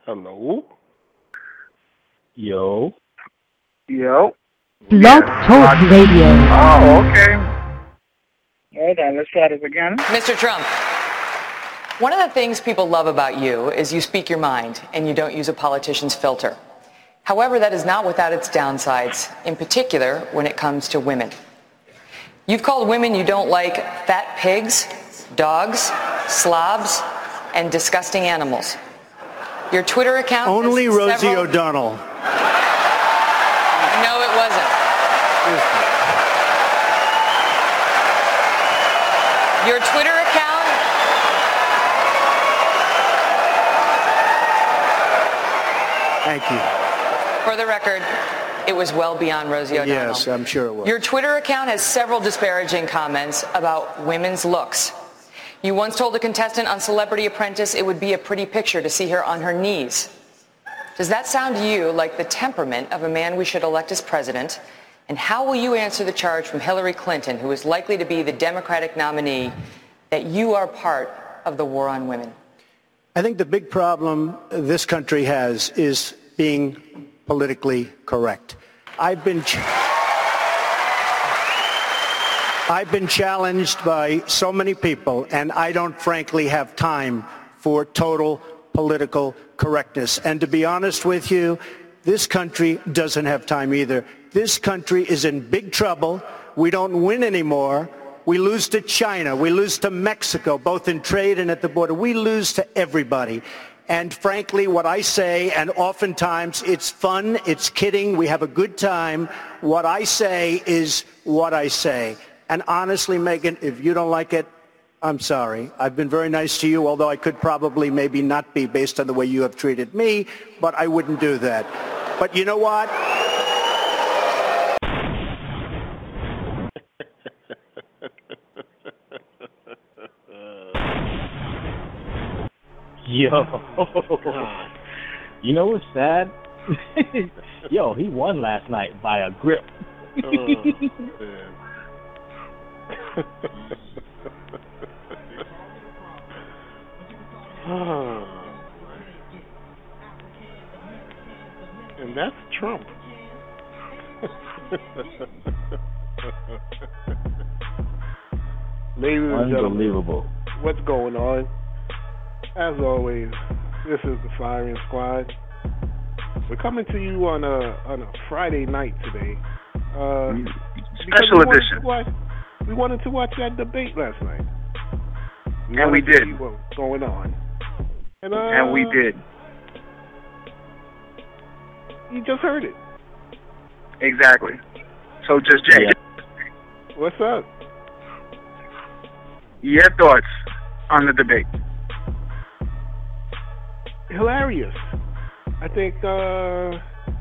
Hello? Yo. Yo. Blog Talk Radio. Oh, okay. Hold on, let's try this again. Mr. Trump, one of the things people love about you is you speak your mind and you don't use a politician's filter. However, that is not without its downsides, in particular when it comes to women. You've called women you don't like fat pigs, dogs, slobs, and disgusting animals. Your Twitter account... Only Rosie O'Donnell. No, it wasn't. Your Twitter account... Thank you. For the record, it was well beyond Rosie O'Donnell. Yes, I'm sure it was. Your Twitter account has several disparaging comments about women's looks. You once told a contestant on Celebrity Apprentice it would be a pretty picture to see her on her knees. Does that sound to you like the temperament of a man we should elect as president? And how will you answer the charge from Hillary Clinton, who is likely to be the Democratic nominee, that you are part of the war on women? I think the big problem this country has is being politically correct. I've been challenged by so many people, and I don't frankly have time for total political correctness. And to be honest with you, this country doesn't have time either. This country is in big trouble. We don't win anymore. We lose to China. We lose to Mexico, both in trade and at the border. We lose to everybody. And frankly, what I say, and oftentimes it's fun, it's kidding, we have a good time, what I say is what I say. And honestly, Megan, if you don't like it, I'm sorry. I've been very nice to you, although I could probably maybe not be based on the way you have treated me, but I wouldn't do that. But you know what? Yo. You know what's sad? Yo, he won last night by a grip. And that's Trump. Ladies and gentlemen, Unbelievable. what's going on? As always, this is the Firing Squad. We're coming to you on a Friday night today. Special edition. We wanted to watch that debate last night. And we did. See what was going on. And we did. You just heard it. Exactly. So just Jay, What's up? your thoughts on the debate? Hilarious. I think the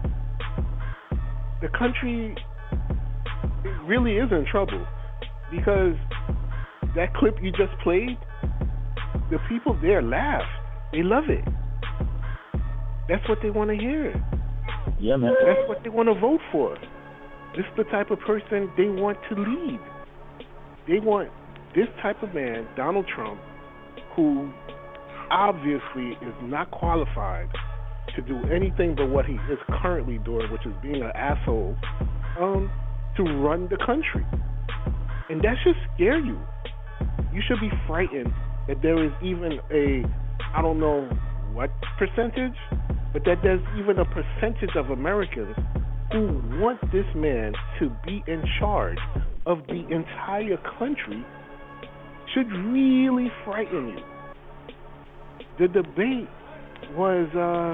country really is in trouble because that clip you just played, the people there laugh. They love it. That's what they want to hear. Yeah, man. That's what they want to vote for. This is the type of person they want to lead. They want this type of man, Donald Trump, who obviously is not qualified to do anything but what he is currently doing, which is being an asshole, to run the country. And that should scare you. You should be frightened that there is even a, I don't know what percentage, but that there's even a percentage of Americans who want this man to be in charge of the entire country. Should really frighten you. The debate was,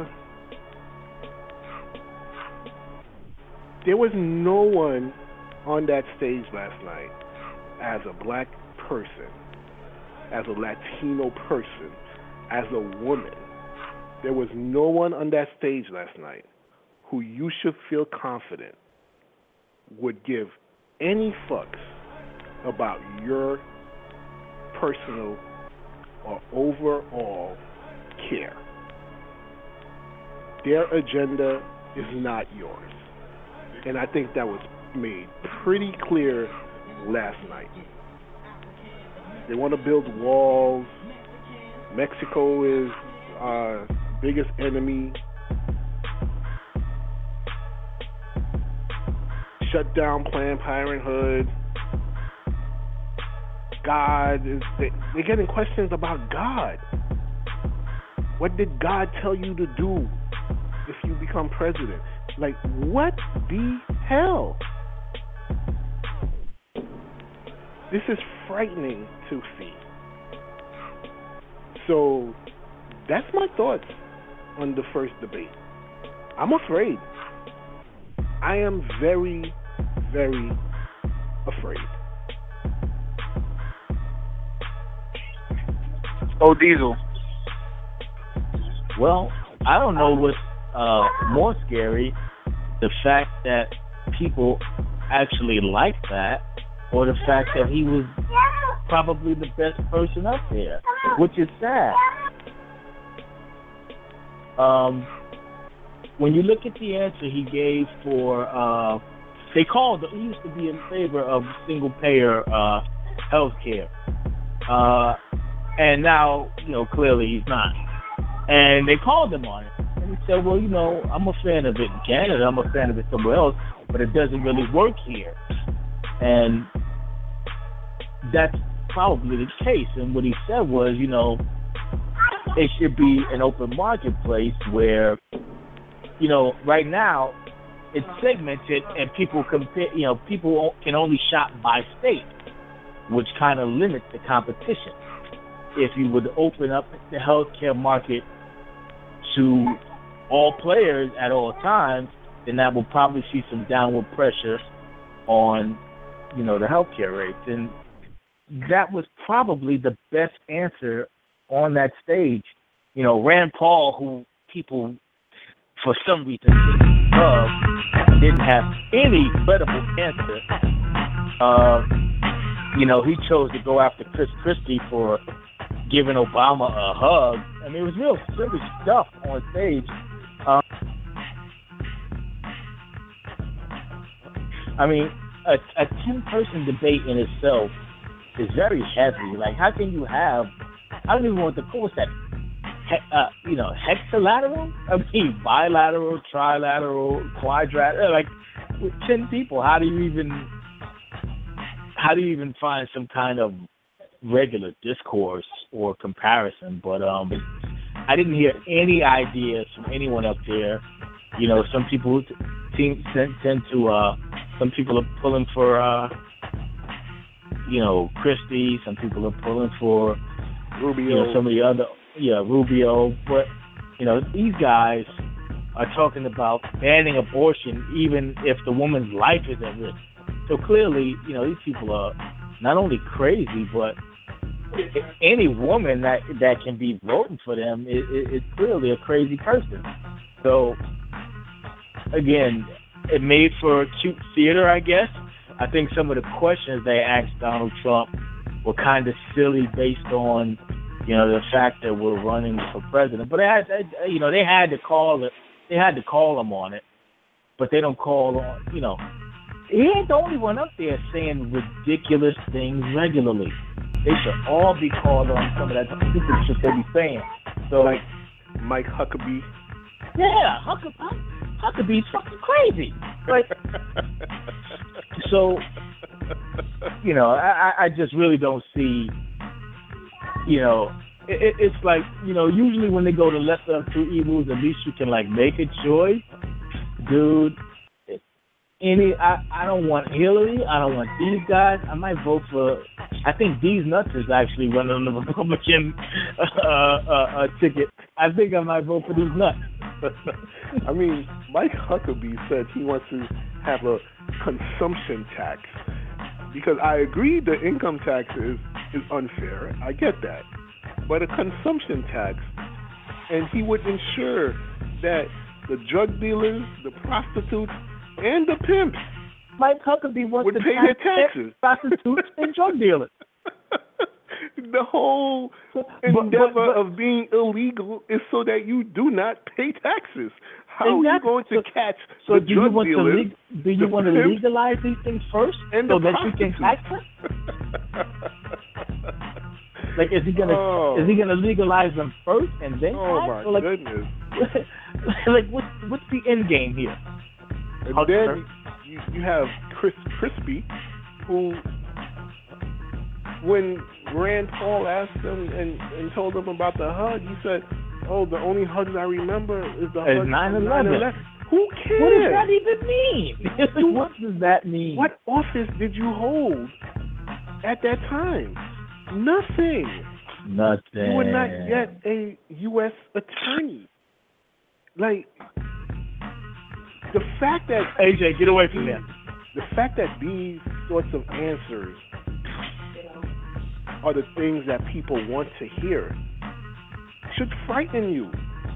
there was no one on that stage last night as a black person, as a Latino person, as a woman. There was no one on that stage last night who you should feel confident would give any fucks about your personal or overall care. Their agenda is not yours. And I think that was made pretty clear last night. They want to build walls. Mexico is biggest enemy. Shut down Planned Parenthood. God is. They're getting questions about God. What did God tell you to do if you become president? Like, what the hell? This is frightening to see. So, that's my thoughts on the first debate. I'm afraid. I am very, very afraid. Oh, Diesel. Well, I don't know what's more scary, the fact that people actually like that, or the fact that he was probably the best person up there, which is sad. When you look at the answer he gave for, he used to be in favor of single-payer health care. And now, clearly he's not. And they called him on it. And he said, well, I'm a fan of it in Canada, I'm a fan of it somewhere else, but it doesn't really work here. And that's probably the case. And what he said was, it should be an open marketplace where, right now it's segmented and people people can only shop by state, which kind of limits the competition. If you would open up the healthcare market to all players at all times, then that will probably see some downward pressure on, the healthcare rates. And that was probably the best answer on that stage. Rand Paul, who people for some reason didn't have any credible answer. He chose to go after Chris Christie for giving Obama a hug. I mean, it was real silly stuff on stage. A 10-person debate in itself is very heavy. Like, how can you have, I don't even want to call that, hexalateral? I mean, bilateral, trilateral, quadrilateral. Like, with 10 people, how do you even find some kind of regular discourse or comparison? But I didn't hear any ideas from anyone up there. Some people some people are pulling for Christie, some people are pulling for Rubio, some of the other Rubio, but these guys are talking about banning abortion even if the woman's life is at risk. So clearly, these people are not only crazy, but any woman that can be voting for them is clearly a crazy person. So, again, it made for cute theater, I guess. I think some of the questions they asked Donald Trump were kind of silly based on, the fact that we're running for president. But they had to call it. They had to call him on it, but they don't call on. He ain't the only one up there saying ridiculous things regularly. They should all be called on some of that stupid shit they be saying. So, like Mike Huckabee. Yeah, Huckabee's fucking crazy. Like, so, I just really don't see, it's like, usually when they go to lesser of two evils, at least you can, make a choice. Dude, I don't want Hillary. I don't want these guys. I might vote for, I think these nuts is actually running on the Republican ticket. I think I might vote for these nuts. I mean, Mike Huckabee said he wants to have a consumption tax, because I agree the income tax is unfair. I get that. But a consumption tax, and he would ensure that the drug dealers, the prostitutes, and the pimps Mike Huckabee wants would to pay their taxes. Prostitutes and drug dealers. The whole endeavor of being illegal is so that you do not pay taxes. How are you going to catch the drug dealers? Do you want to legalize these things first so that you can tax them? Like, is he gonna legalize them first and then? Oh my goodness! Like, what's the end game here? And then you have Chris Christie, who, when Rand Paul asked him and told him about the hug, he said, "Oh, the only hugs I remember is the hug 9/11. Who cares? What does that even mean? What does that mean? What office did you hold at that time? Nothing. You were not yet a U.S. attorney. Like, the fact that... AJ, get away from there. The fact that these sorts of answers are the things that people want to hear should frighten you.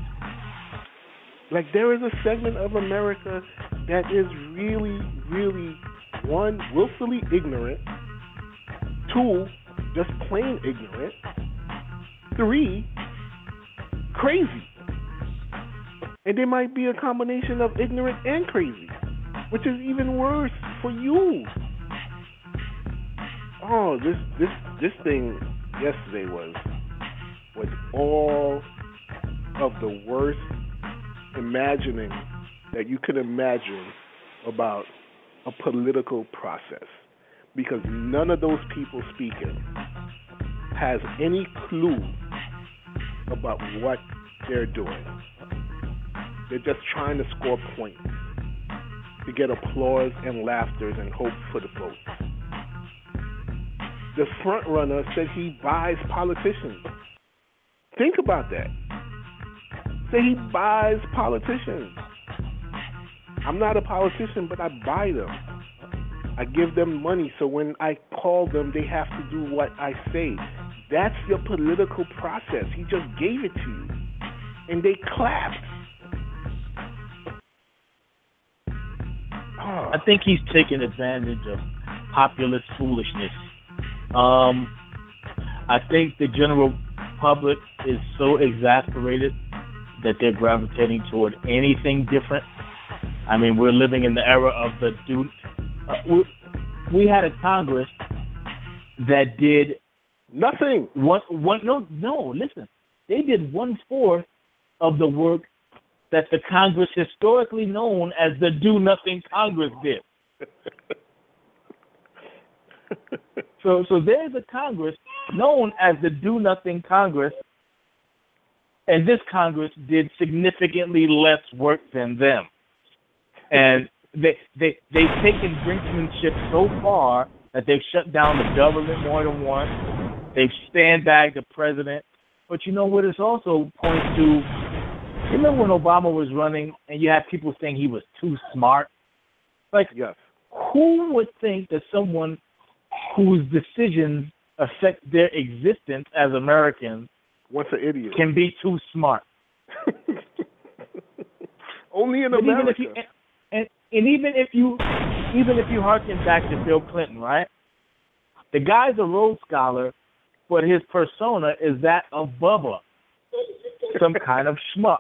Like, there is a segment of America that is really, really, one, willfully ignorant, two, just plain ignorant, three, crazy. And there might be a combination of ignorant and crazy, which is even worse for you. Oh, this thing yesterday was all of the worst imagining that you could imagine about a political process, because none of those people speaking has any clue about what they're doing. They're just trying to score points to get applause and laughter and hope for the votes. The front runner said he buys politicians. Think about that. Say he buys politicians. I'm not a politician, but I buy them. I give them money, so when I call them, they have to do what I say. That's your political process. He just gave it to you, and they clapped. I think he's taking advantage of populist foolishness. I think the general public is so exasperated that they're gravitating toward anything different. I mean, we're living in the era of the dude. We had a Congress that did nothing. Listen. They did 1/4 of the work that the Congress historically known as the do-nothing Congress did. So there's a Congress known as the do-nothing Congress, and this Congress did significantly less work than them. And they've taken brinksmanship so far that they've shut down the government more than once. They've sandbagged the president. But you know what this also points to? You remember when Obama was running and you had people saying he was too smart? Like, yes. Who would think that someone whose decisions affect their existence as Americans can be too smart? Only in America. Even if you harken back to Bill Clinton, right? The guy's a Rhodes Scholar, but his persona is that of Bubba, some kind of schmuck,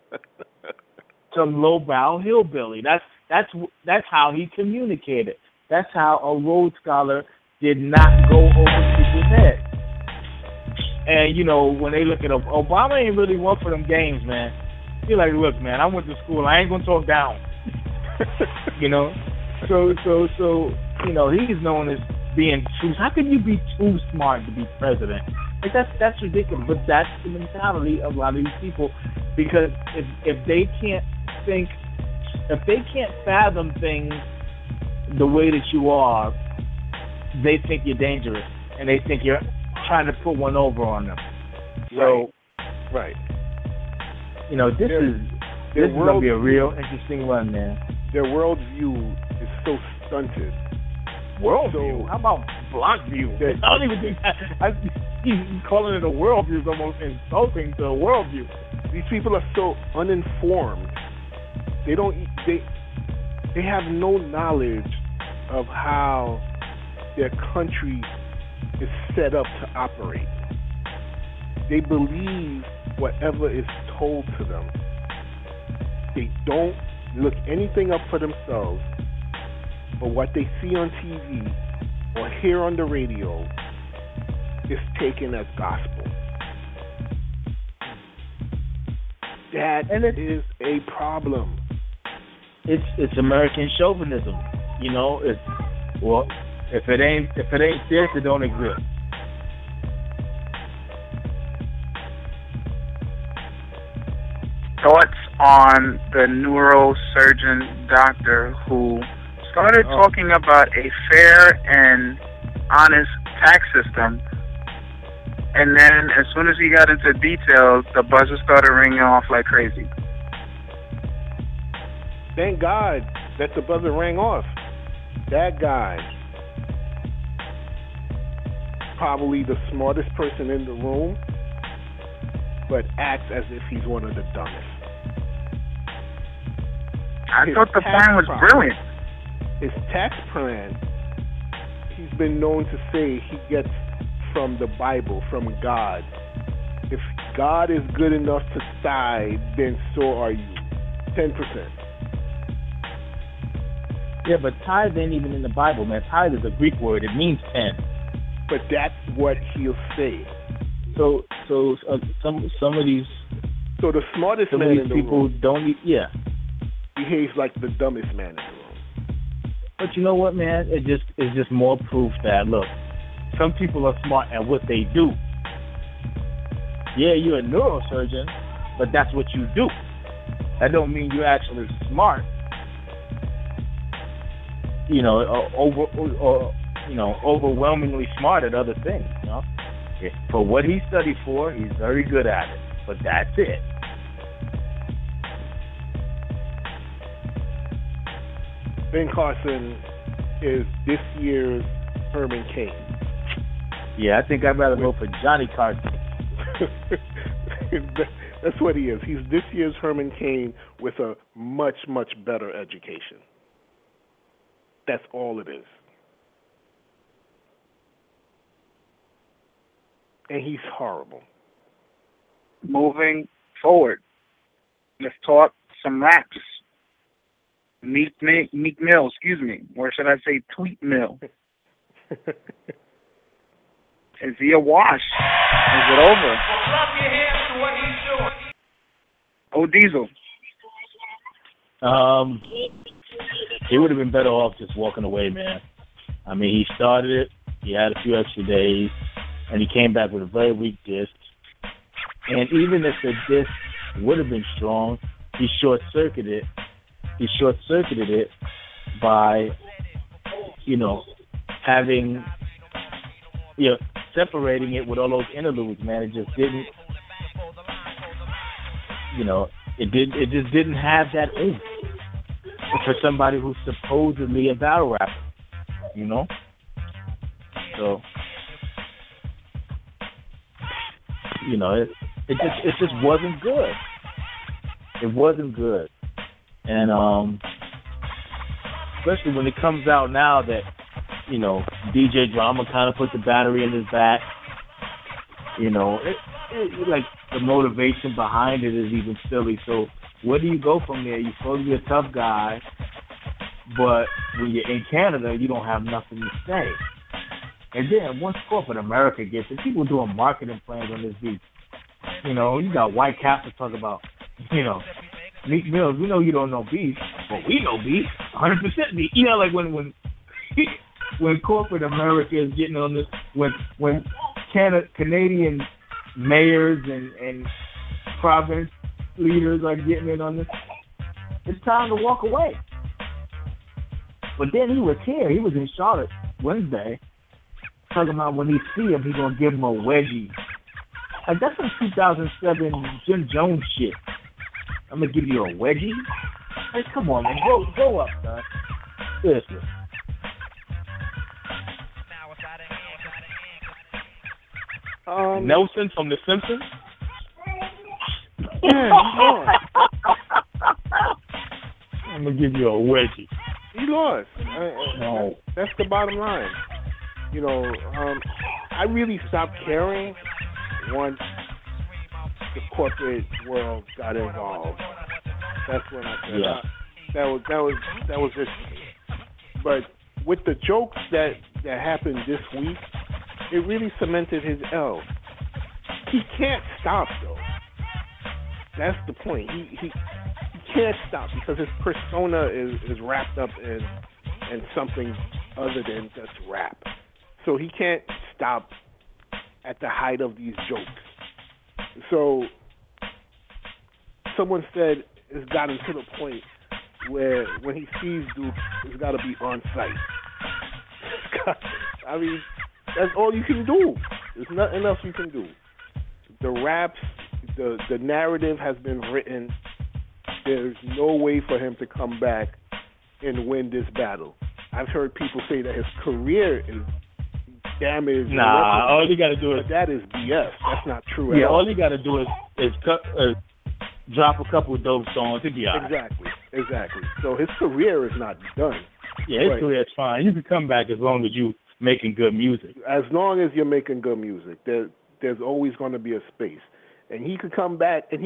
some lowbrow hillbilly. That's how he communicated. That's how a Rhodes Scholar did not go over people's heads. And you know, when they look at Obama, ain't really one for them games, man. He's like, look, man, I went to school. I ain't gonna talk down. You know, so you know, he's known as being too. How can you be too smart to be president? Like that's ridiculous. But that's the mentality of a lot of these people, because if they can't think, if they can't fathom things the way that you are, they think you're dangerous, and they think you're trying to put one over on them. So, right. You know, this is gonna be a real interesting run, man. Their worldview is so stunted. Worldview? So, how about block view? I don't even think calling it a worldview is almost insulting to a worldview. These people are so uninformed. They have no knowledge of how their country is set up to operate. They believe whatever is told to them. They don't look anything up for themselves, but what they see on TV or hear on the radio is taken as gospel. That is a problem. It's American chauvinism. You know, it's well, if it ain't this, it don't exist. Thoughts on the neurosurgeon doctor who started talking about a fair and honest tax system, and then as soon as he got into details, the buzzer started ringing off like crazy. Thank God that the buzzer rang off. That guy, probably the smartest person in the room, but acts as if he's one of the dumbest. I thought the plan was brilliant. His tax plan, he's been known to say he gets from the Bible, from God. If God is good enough to tithe, then so are you. 10%. Yeah, but tithe ain't even in the Bible, man. Tithe is a Greek word. It means 10. But that's what he'll say. So some of these. So the smartest man in the room behaves like the dumbest man in the room. But you know what, man? It's just more proof that look, some people are smart at what they do. Yeah, you're a neurosurgeon, but that's what you do. That don't mean you're actually smart. You know, overwhelmingly smart at other things. You know, for what he studied for, he's very good at it. But that's it. Ben Carson is this year's Herman Cain. Yeah, I think I'd rather vote for Johnny Carson. That's what he is. He's this year's Herman Cain with a much, much better education. That's all it is. And he's horrible. Moving forward, let's talk some raps. Meek Mill, excuse me. Or should I say Tweet Mill? Is he a wash? Is it over? Oh, Diesel. He would have been better off just walking away, man. I mean, he started it. He had a few extra days, and he came back with a very weak disc. And even if the disc would have been strong, he short-circuited it by, separating it with all those interludes, man. It just didn't, it just didn't have that oomph for somebody who's supposedly a battle rapper, So, it just wasn't good. It wasn't good. And especially when it comes out now that, DJ Drama kind of put the battery in his back, like the motivation behind it is even silly. So where do you go from there? You're supposed to be a tough guy, but when you're in Canada, you don't have nothing to say. And then once corporate America gets it, people doing marketing plans on this beat. You got White Castle talk about, Meek Mills, we know you don't know beef, but we know beef, 100% beef. Like when corporate America is getting on this, when Canadian mayors and province leaders are getting in on this, it's time to walk away. But then he was here. He was in Charlotte Wednesday, talking about when he see him, he's going to give him a wedgie. Like, that's some 2007 Jim Jones shit. I'm going to give you a wedgie? Hey, come on, man. Go up, son. Seriously. Nelson from The Simpsons? I'm going to give you a wedgie. He lost. No. That's the bottom line. I really stopped caring once the corporate world got involved. That's when I said, that was it. But with the jokes that happened this week, it really cemented his L. He can't stop though. That's the point. He can't stop because his persona is wrapped up in something other than just rap. So he can't stop at the height of these jokes. So someone said it's gotten to the point where when he sees Duke, it's got to be on site. I mean, that's all you can do. There's nothing else you can do. The raps, the narrative has been written. There's no way for him to come back and win this battle. I've heard people say that his career is damaged. Nah, all you got to do is... But that is BS. That's not true at all. All you got to do is drop a couple of dope songs to be honest. Exactly. So his career is not done. Yeah, his career is fine. You can come back as long as you making good music. As long as you're making good music, there's always going to be a space. And he could come back, as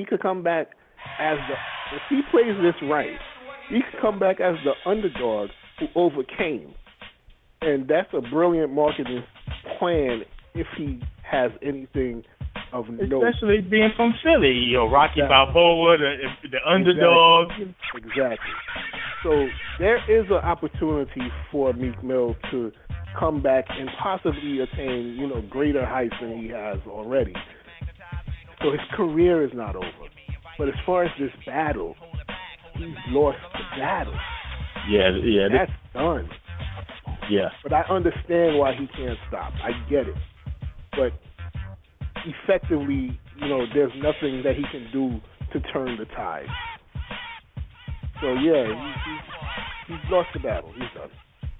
if he plays this right, he could come back as the underdog who overcame. And that's a brilliant marketing plan if he has anything of note. Especially being from Philly, Rocky Balboa, the underdog. Exactly. So there is an opportunity for Meek Mill to come back and possibly attain, greater heights than he has already. So his career is not over. But as far as this battle, he's lost the battle. Yeah. That's done. Yeah. But I understand why he can't stop. I get it. But effectively, there's nothing that he can do to turn the tide. So, yeah, he's lost the battle. He's done.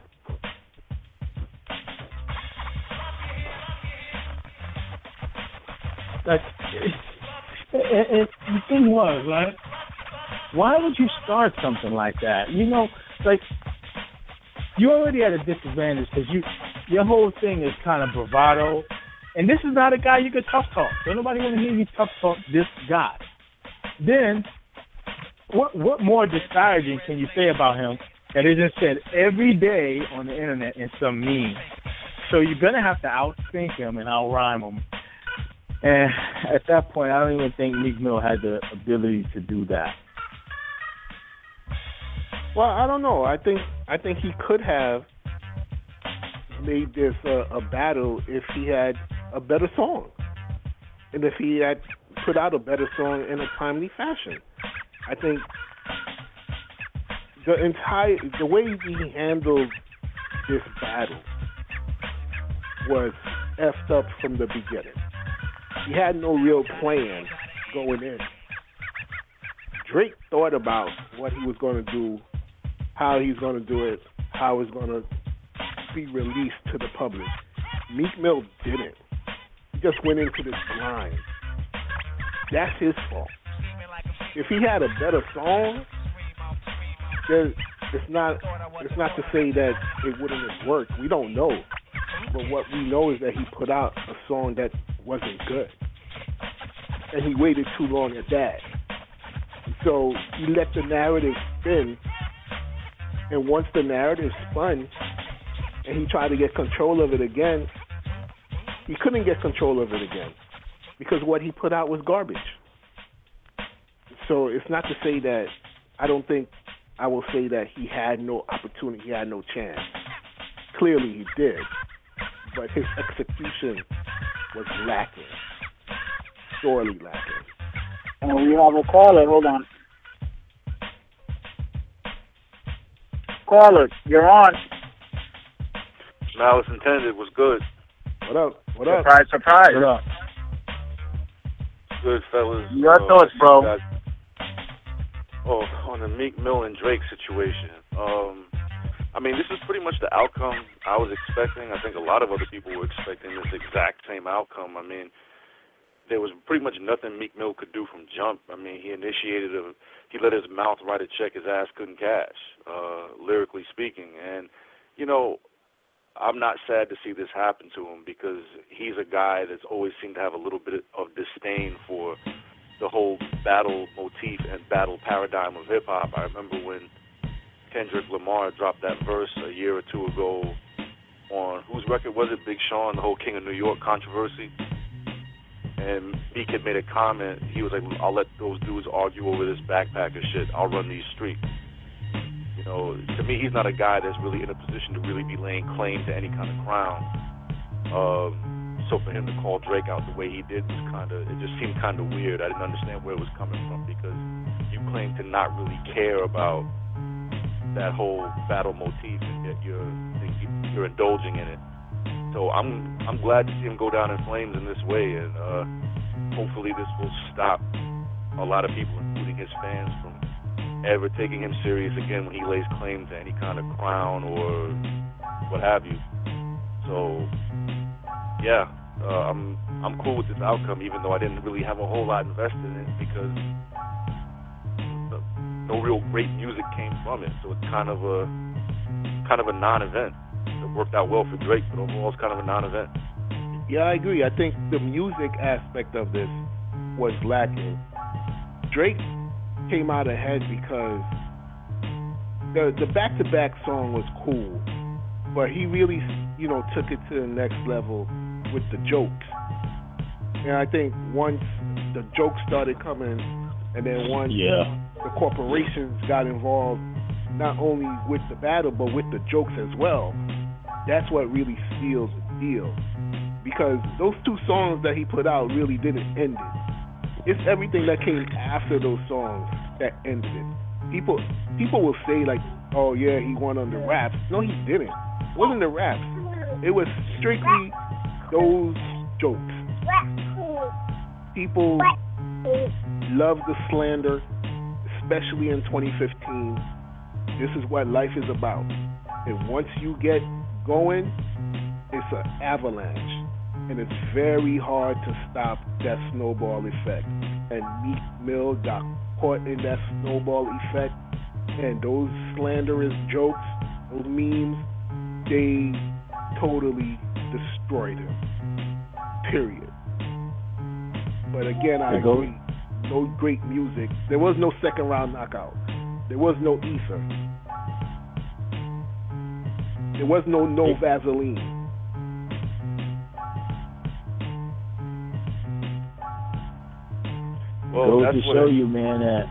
And the thing was, right? Why would you start something like that? You already at a disadvantage because your whole thing is kind of bravado, and this is not a guy you could tough talk. So nobody want to hear you tough talk this guy. Then, what more disparaging can you say about him that isn't said every day on the internet in some meme? So you're gonna have to outthink him and outrhyme him. And at that point, I don't even think Meek Mill had the ability to do that. Well, I don't know. I think he could have made this a battle if he had a better song, and if he had put out a better song in a timely fashion. I think the way he handled this battle was effed up from the beginning. He had no real plan going in. Drake thought about what he was going to do, how he's going to do it, how it's going to be released to the public. Meek Mill didn't. He just went into this blind. That's his fault. If he had a better song, it's not to say that it wouldn't have worked. We don't know. But what we know is that he put out a song that wasn't good. And he waited too long at that. So he let the narrative spin. And once the narrative spun and he tried to get control of it again, he couldn't get control of it again because what he put out was garbage. So it's not to say that I will say that he had no opportunity, he had no chance. Clearly he did, but his execution was lacking, sorely lacking. And we have a caller. Hold on. Caller, you're on. Malice Intended was good. What up? What up? Surprise. What up? Good, fellas. Your thoughts, bro. On the Meek Mill and Drake situation. This is pretty much the outcome I was expecting. I think a lot of other people were expecting this exact same outcome. There was pretty much nothing Meek Mill could do from jump. He he let his mouth write a check his ass couldn't cash, lyrically speaking. And, I'm not sad to see this happen to him because he's a guy that's always seemed to have a little bit of disdain for the whole battle motif and battle paradigm of hip-hop. I remember when Kendrick Lamar dropped that verse a year or two ago on whose record was it? Big Sean, the whole King of New York controversy. And Meek had made a comment. He was like, "I'll let those dudes argue over this backpacker shit. I'll run these streets." You know, to me, he's not a guy that's really in a position to really be laying claim to any kind of crown. So for him to call Drake out the way he did was it just seemed kind of weird. I didn't understand where it was coming from, because you claim to not really care about that whole battle motif, and yet you're indulging in it. So I'm glad to see him go down in flames in this way, and hopefully this will stop a lot of people, including his fans, from ever taking him serious again when he lays claim to any kind of crown or what have you. So yeah, I'm cool with this outcome, even though I didn't really have a whole lot invested in it, because no real great music came from it. So it's kind of a non-event. It worked out well for Drake, but overall it's kind of a non-event. Yeah, I agree. I think the music aspect of this was lacking. Drake came out ahead because the back-to-back song was cool, but he really, took it to the next level with the jokes. And I think once the jokes started coming, and then once the corporations got involved, not only with the battle, but with the jokes as well, that's what really seals the deal. Because those two songs that he put out really didn't end it. It's everything that came after those songs that ended it. People will say, like, oh yeah, he won on the raps. No, he didn't. It wasn't the raps. It was strictly those jokes. People love the slander, especially in 2015. This is what life is about. And once you get going, it's an avalanche. And it's very hard to stop that snowball effect. And Meek Mill got caught in that snowball effect. And those slanderous jokes, those memes, they totally destroyed him. Period. But again, I agree. No great music. There was no second round knockout. There was no ether. There was no Vaseline. Well, goes to show you, man, that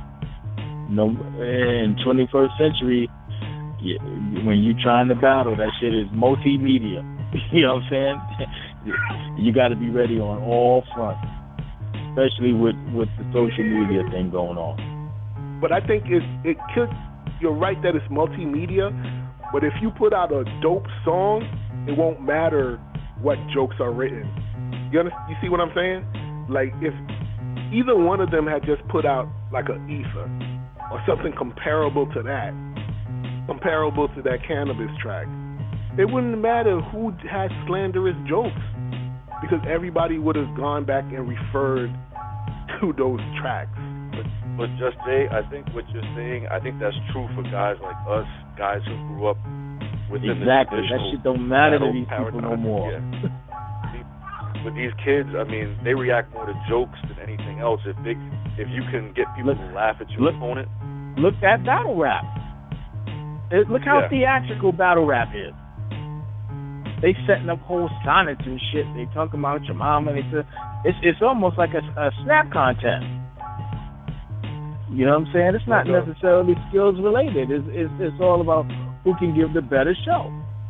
in 21st century, when you're trying to battle, that shit is multimedia. You know what I'm saying? You got to be ready on all fronts, especially with the social media thing going on. But I think it could. You're right that it's multimedia, but if you put out a dope song, it won't matter what jokes are written. You see what I'm saying? Like, if either one of them had just put out like an ether or something comparable to that Cannabis track, it wouldn't matter who had slanderous jokes, because everybody would have gone back and referred to those tracks. But Just Jay, I think what you're saying, I think that's true for guys like us, guys who grew up within the traditional that shit don't matter to these people no more. Yeah. With these kids, I mean, they react more to jokes than anything else. If you can get people to laugh at your opponent. Look at battle rap. Look how theatrical battle rap is. They setting up whole sonnets and shit. They talking about your mom, and it's almost like a snap contest. You know what I'm saying? It's not necessarily skills related. It's all about who can give the better show.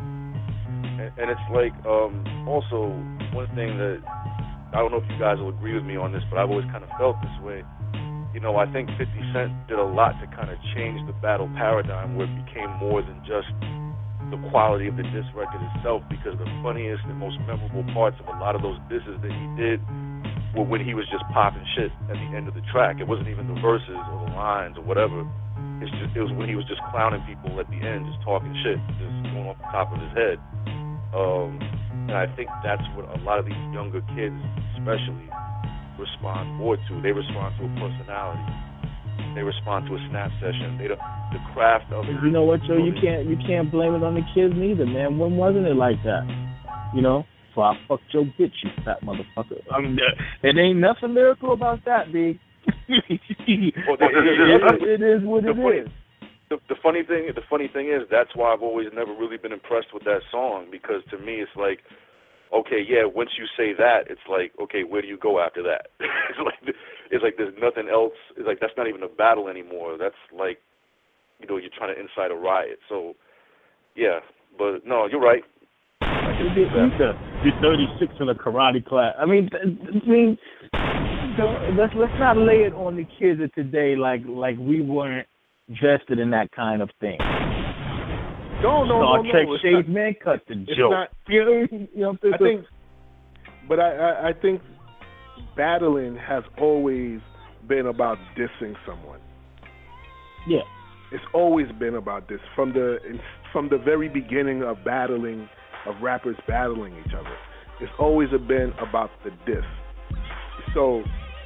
And it's like also one thing that I don't know if you guys will agree with me on this, but I've always kind of felt this way. I think 50 Cent did a lot to kind of change the battle paradigm, where it became more than just the quality of the diss record itself, because the funniest and most memorable parts of a lot of those disses that he did were when he was just popping shit at the end of the track. It wasn't even the verses or the lines or whatever. It was when he was just clowning people at the end, just talking shit, just going off the top of his head. And I think that's what a lot of these younger kids especially respond more to. They respond to a personality. They respond to a snap session. The craft of it. You know what, Joe? You can't blame it on the kids neither, man. When wasn't it like that? So I fucked your bitch, you fat motherfucker. I mean, it ain't nothing lyrical about that, big. It is what it is. the funny thing is that's why I've always never really been impressed with that song, because to me it's like, okay, yeah, once you say that, it's like, okay, where do you go after that? It's like there's nothing else. It's like that's not even a battle anymore. That's like, you know, you're trying to incite a riot. So, yeah, but no, you're right. You're 36 in a karate class. I mean, let's not lay it on the kids of today like we weren't vested in that kind of thing. No. Star Trek shades, man, cut the joke. Not, you know, I think, but I think battling has always been about dissing someone. Yeah, it's always been about this from the very beginning of battling, of rappers battling each other. It's always been about the diss. So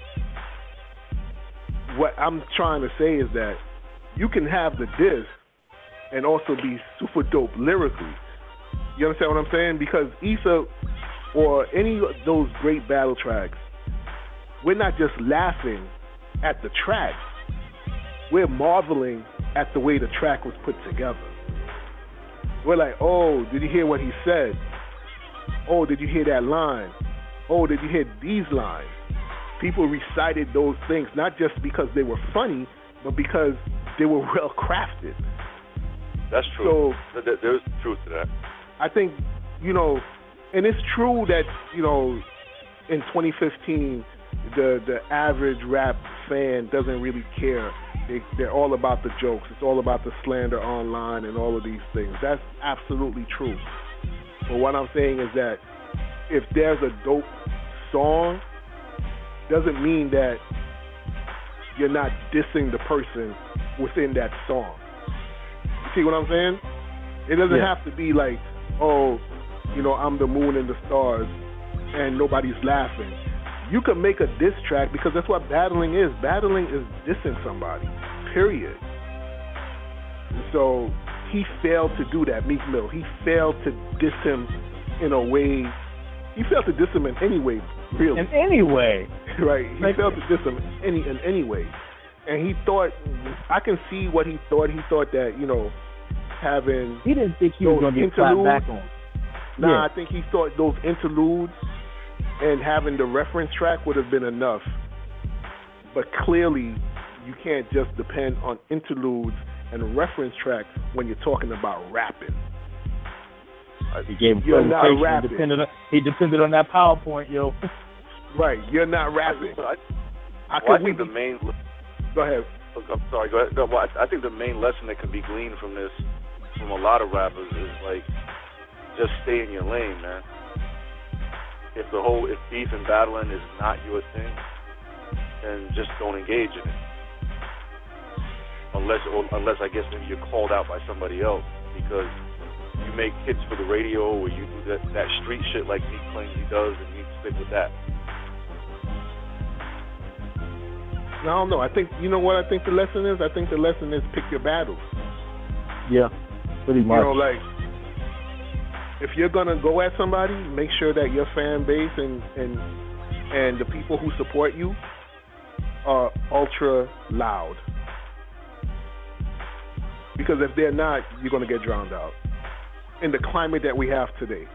what I'm trying to say is that you can have the diss and also be super dope lyrically. You understand what I'm saying? Because Issa or any of those great battle tracks, we're not just laughing at the track, we're marveling at the way the track was put together. We're like, oh, did you hear what he said? Oh, did you hear that line? Oh, did you hear these lines? People recited those things not just because they were funny, but because they were well crafted. That's true. So, there's truth to that. I think, you know, and it's true that, you know, in 2015, the average rap fan doesn't really care. They're all about the jokes. It's all about the slander online and all of these things. That's absolutely true. But what I'm saying is that if there's a dope song, doesn't mean that you're not dissing the person within that song. You see what I'm saying? It doesn't have to be like, oh, you know, I'm the moon and the stars and nobody's laughing. You can make a diss track because that's what battling is. Battling is dissing somebody, period. So he failed to do that, Meek Mill. He failed to diss him in a way. He failed to diss him in any way, really. In any way. Right. He failed to diss him in any way. And he thought, I can see what he thought. He thought that, you know, having he didn't think he was going to get clapped back on. Nah, I think he thought those interludes and having the reference track would have been enough. But clearly, you can't just depend on interludes and a reference track when you're talking about rapping. He gave him you're not rapping. He depended on that PowerPoint, yo. Right, you're not rapping. I think the main... Go ahead. I'm sorry, go ahead. No, well, I think the main lesson that can be gleaned from this, from a lot of rappers, is like, just stay in your lane, man. If beef and battling is not your thing, then just don't engage in it. Unless I guess maybe you're called out by somebody else because you make hits for the radio or you do that street shit like he claims he does, and you stick with that. I don't know. I think, you know what I think the lesson is? I think the lesson is pick your battles. Yeah, pretty much. You know, like, if you're going to go at somebody, make sure that your fan base and the people who support you are ultra loud. Because if they're not, you're going to get drowned out. In the climate that we have today.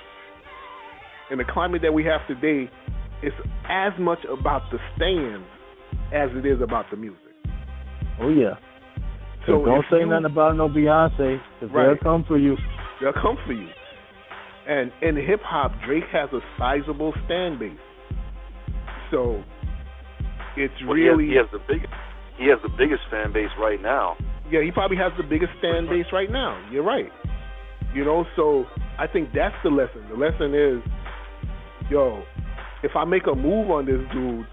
It's as much about the stands as it is about the music. Oh, yeah. So don't say nothing about no Beyonce, because they'll come for you. They'll come for you. And in hip-hop, Drake has a sizable stand base. So it's really... He has the biggest fan base right now. Yeah, he probably has the biggest stand base right now. You're right. You know, so I think that's the lesson. The lesson is, yo, if I make a move on this dude,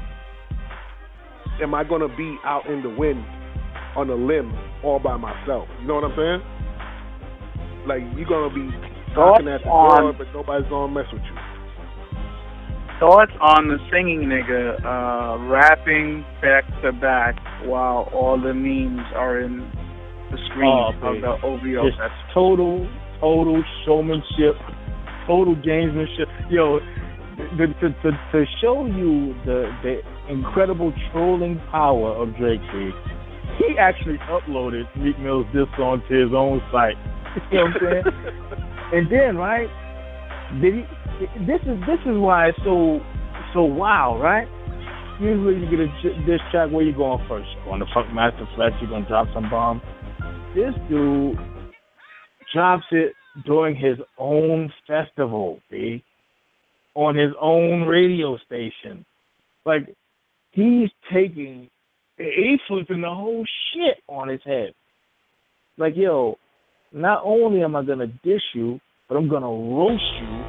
am I going to be out in the wind on a limb all by myself? You know what I'm saying? Like, you're going to be knocking at the door, but nobody's going to mess with you. Thoughts on the singing nigga rapping back to back while all the memes are in the screen of the OVO? It's total showmanship, total gamesmanship. Yo, to show you the incredible trolling power of Drake, he actually uploaded Meek Mill's diss song to his own site. You know what I'm saying? And then, right? This is why it's so wild, right? Usually you get a diss track, where you going first? On the Funk Master Flex, you're gonna drop some bomb. This dude drops it during his own festival, B, on his own radio station. Like, he's flipping the whole shit on his head. Like, yo, not only am I gonna diss you, but I'm gonna roast you,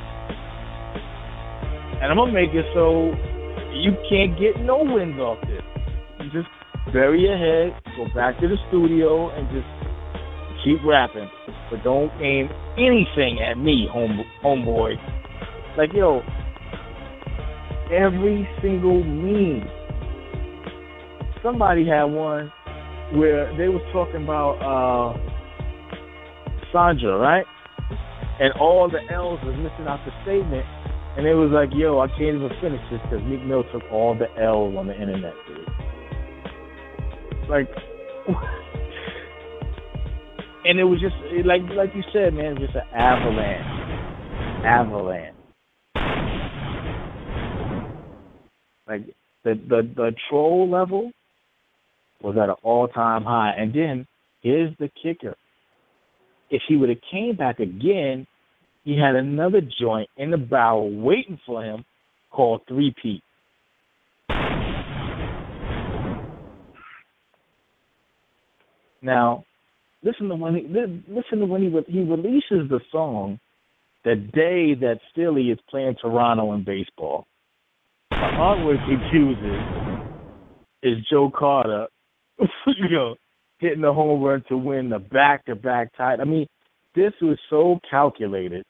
and I'm gonna make it so you can't get no wins off this. You just bury your head, go back to the studio, and just keep rapping. But don't aim anything at me, homeboy. Like, yo, every single meme. Somebody had one where they was talking about Sandra, right? And all the L's was missing out the statement. And it was like, yo, I can't even finish this because Meek Mill took all the L's on the internet, dude. Like, and it was just, like you said, man, just an avalanche. Like, the troll level was at an all-time high. And then, here's the kicker. If he would have came back again, he had another joint in the barrel waiting for him called 3P. Now, listen to when he releases the song the day that Philly is playing Toronto in baseball. The artwork he chooses is Joe Carter, hitting the home run to win the back-to-back title. I mean, this was so calculated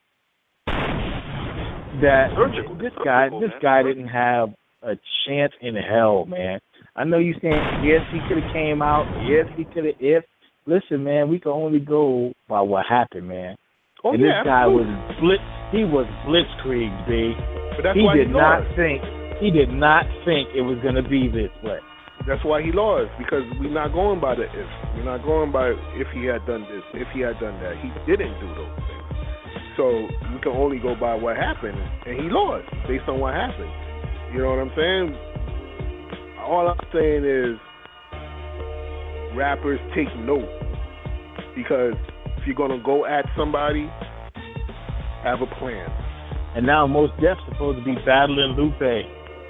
that this guy didn't have a chance in hell, man. I know you saying, yes, he could have came out. Yes, he could have. Listen, man, we can only go by what happened, man. Oh, and yeah, this guy absolutely. he was blitzkrieg, B. But that's why he lost. He did not think it was going to be this way. That's why he lost, because we're not going by the if. We're not going by if he had done this, if he had done that. He didn't do those things. So we can only go by what happened, and he lost based on what happened. You know what I'm saying? All I'm saying is rappers take note, because if you're going to go at somebody, have a plan. And now Mos Def's supposed to be battling Lupe,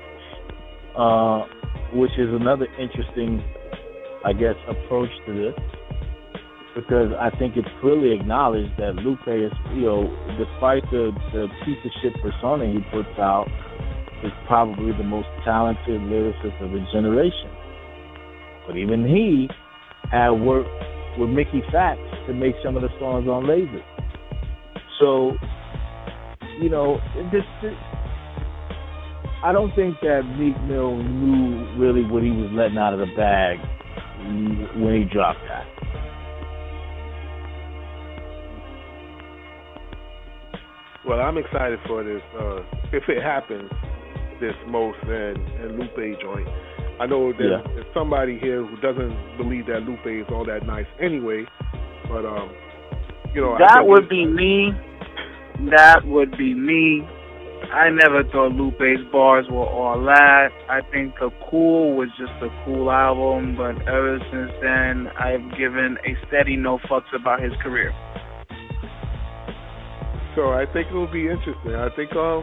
which is another interesting, I guess, approach to this, because I think it's clearly acknowledged that Lupe is, despite the piece of shit persona he puts out, is probably the most talented lyricist of his generation. But even he had worked with Mickey Fax to make some of the songs on Laser. So, I don't think that Meek Mill knew really what he was letting out of the bag when he dropped that. Well, I'm excited for this. If it happens, this Mos and Lupe joint. I know there's somebody here who doesn't believe that Lupe is all that nice anyway, but that would be me. That would be me. I never thought Lupe's bars were all that. I think The Cool was just a cool album, but ever since then, I've given a steady no fucks about his career. So I think it will be interesting. I think, I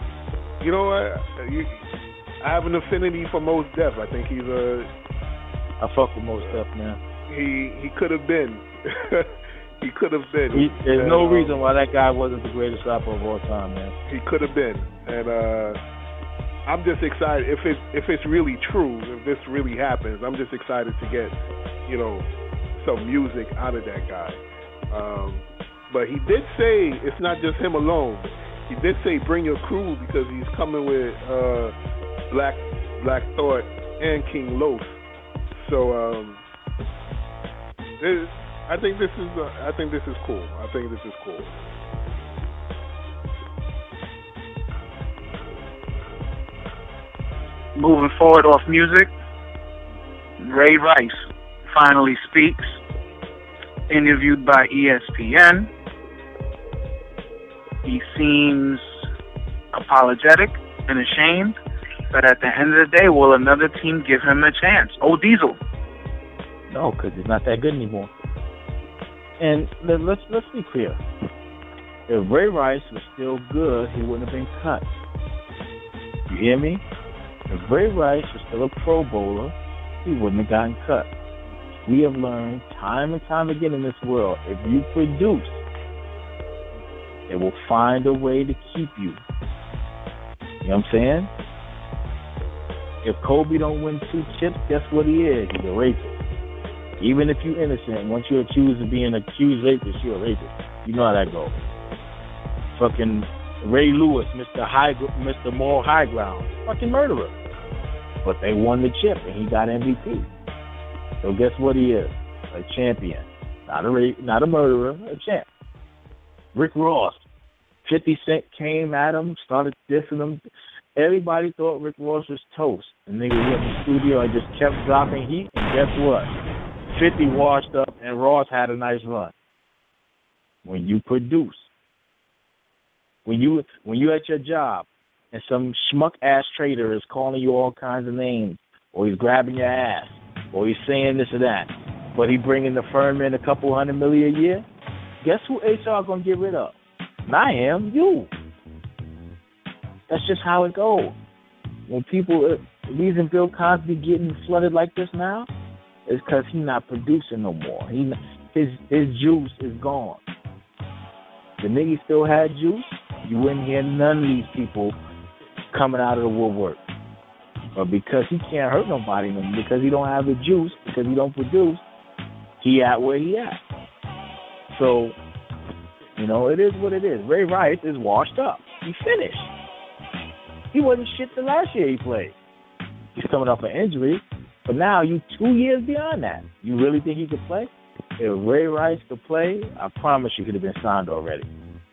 have an affinity for Mos Def. I think he's I fuck with Mos Def, man. He could have been. He could have been. There's no reason why that guy wasn't the greatest rapper of all time, man. He could have been, and I'm just excited if it's really true, if this really happens. I'm just excited to get, some music out of that guy. But he did say it's not just him alone. He did say bring your crew, because he's coming with Black Thought and King Los. So I think this is cool. I think this is cool. Moving forward off music, Ray Rice finally speaks, interviewed by ESPN. He seems apologetic and ashamed, but at the end of the day, will another team give him a chance? Oh, Diesel. No, because he's not that good anymore. And let's be clear. If Ray Rice was still good, he wouldn't have been cut. You hear me? If Ray Rice was still a Pro Bowler, he wouldn't have gotten cut. We have learned time and time again in this world, if you produce, it will find a way to keep you. You know what I'm saying? If Kobe don't win 2 chips, guess what he is? He's a rapist. Even if you're innocent, once you're accused of being an accused rapist, you're a rapist. You know how that goes. Fucking Ray Lewis, Mr. Moral High Ground, fucking murderer. But they won the chip and he got MVP. So guess what he is? A champion. Not a murderer, a champ. Rick Ross. 50 Cent came at him, started dissing him. Everybody thought Rick Ross was toast. And nigga went in the studio and just kept dropping heat. And guess what? 50 washed up and Ross had a nice run. When you produce, when you at your job and some schmuck ass trader is calling you all kinds of names, or he's grabbing your ass, or he's saying this or that, but he bringing the firm in $200 million a year, guess who HR gonna get rid of? Not him, you. That's just how it goes. When people, reason Bill Cosby getting flooded like this now is because he's not producing no more. His juice is gone. The nigga still had juice, you wouldn't hear none of these people coming out of the woodwork. But because he can't hurt nobody, because he don't have the juice, because he don't produce, he at where he at. So, you know, it is what it is. Ray Rice is washed up. He finished. He wasn't shit the last year he played. He's coming off an injury, but now you 2 years beyond that. You really think he could play? If Ray Rice could play, I promise you could have been signed already.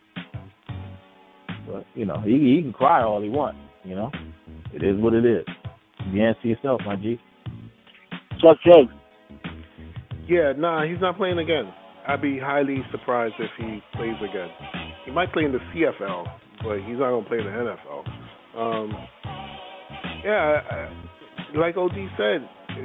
But, you know, he can cry all he wants, you know. It is what it is. You answer yourself, my G. Chuck J. Yeah, nah, he's not playing again. I'd be highly surprised if he plays again. He might play in the CFL, but he's not going to play in the NFL. Like OD said,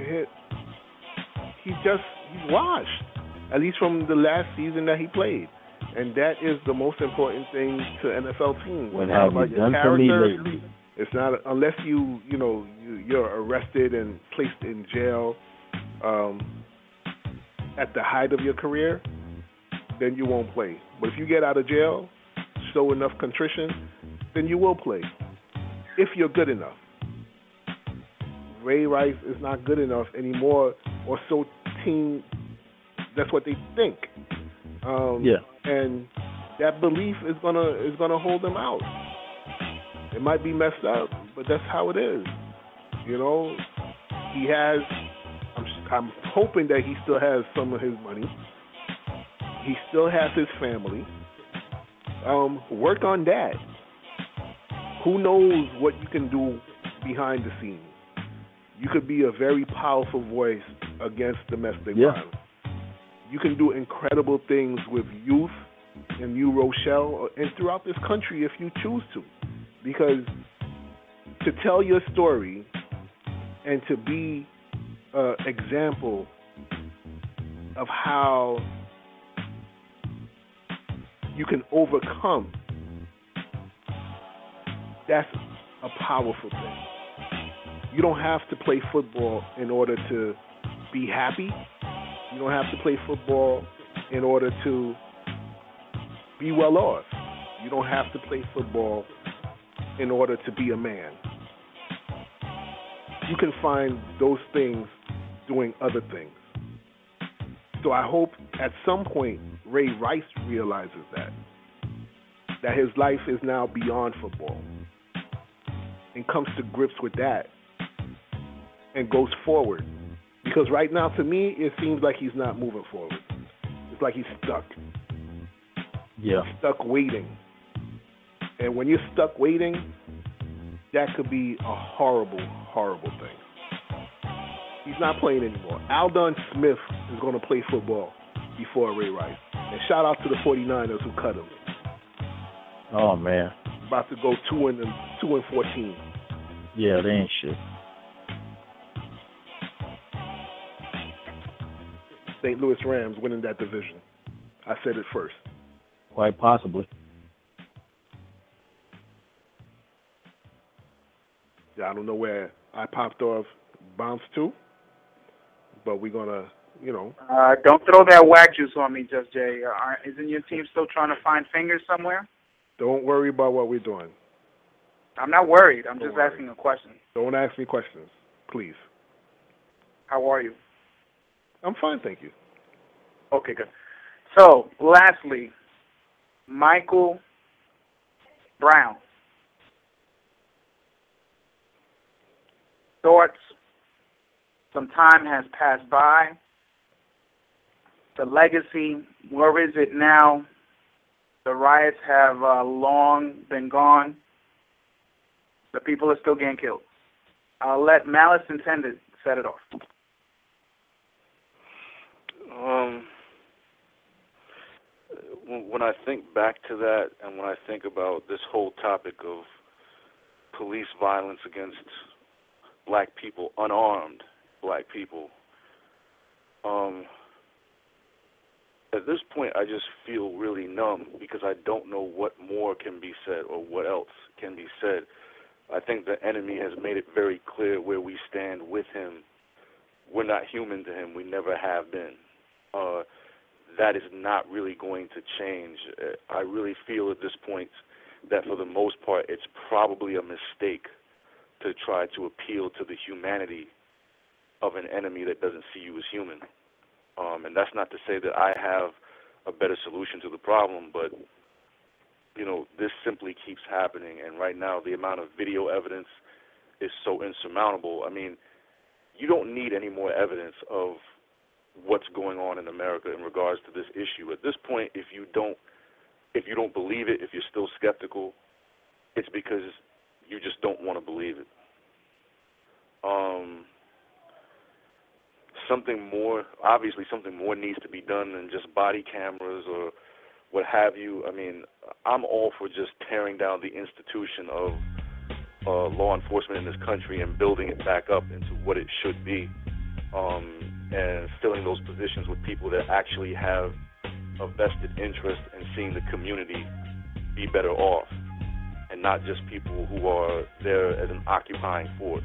he's washed, at least from the last season that he played. And that is the most important thing to NFL teams. What have you done for me lately? It's not, unless you're arrested and placed in jail at the height of your career, then you won't play. But if you get out of jail, show enough contrition, then you will play. If you're good enough. Ray Rice is not good enough anymore, or so team, that's what they think. And that belief is gonna hold them out. It might be messed up, but that's how it is. You know, he has. I'm hoping that he still has some of his money. He still has his family. Work on that. Who knows what you can do behind the scenes? You could be a very powerful voice against domestic violence. You can do incredible things with youth in New Rochelle and throughout this country if you choose to. Because to tell your story and to be an example of how you can overcome, that's a powerful thing. You don't have to play football in order to be happy. You don't have to play football in order to be well off. You don't have to play football in order to be a man. You can find those things doing other things. So I hope at some point Ray Rice realizes that his life is now beyond football and comes to grips with that and goes forward. Because right now, to me, it seems like he's not moving forward. It's like he's stuck. Yeah. He's stuck waiting. And when you're stuck waiting, that could be a horrible, horrible thing. He's He's not playing anymore. Aldon Smith is going to play football before Ray Rice. And shout out to the 49ers who cut him. Oh, man. About to go 2-14. Yeah, they ain't shit. St. Louis Rams winning that division. I said it first. Quite possibly. Yeah, I don't know where I popped off, bounced to, but we're going to, Don't throw that whack juice on me, Just Jay. Isn't your team still trying to find fingers somewhere? Don't worry about what we're doing. I'm not worried. I'm just asking a question. Don't ask me questions, please. How are you? I'm fine, thank you. Okay, good. So, lastly, Michael Brown. Thoughts? Some time has passed by. The legacy, where is it now? The riots have long been gone. The people are still getting killed. I'll let Malice Intended set it off. When I think back to that, and when I think about this whole topic of police violence against black people, unarmed black people, at this point I just feel really numb because I don't know what more can be said or what else can be said. I think the enemy has made it very clear where we stand with him. We're not human to him. We never have been. That is not really going to change. I really feel at this point that for the most part it's probably a mistake to try to appeal to the humanity of an enemy that doesn't see you as human. And that's not to say that I have a better solution to the problem, but, this simply keeps happening. And right now the amount of video evidence is so insurmountable. I mean, you don't need any more evidence of what's going on in America in regards to this issue. At this point, if you don't believe it, if you're still skeptical, it's because you just don't want to believe it. Something more needs to be done than just body cameras or what have you. I mean, I'm all for just tearing down the institution of law enforcement in this country and building it back up into what it should be, and filling those positions with people that actually have a vested interest in seeing the community be better off, and not just people who are there as an occupying force.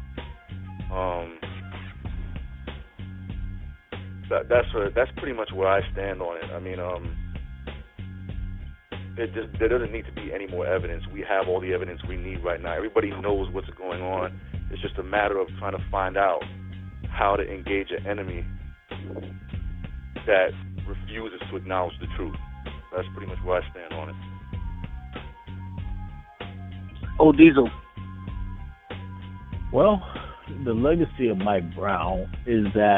That's pretty much where I stand on it. I mean, there doesn't need to be any more evidence. We have all the evidence we need right now. Everybody knows what's going on. It's just a matter of trying to find out how to engage an enemy that refuses to acknowledge the truth. That's pretty much where I stand on it. Oh, Diesel. Well, the legacy of Mike Brown is that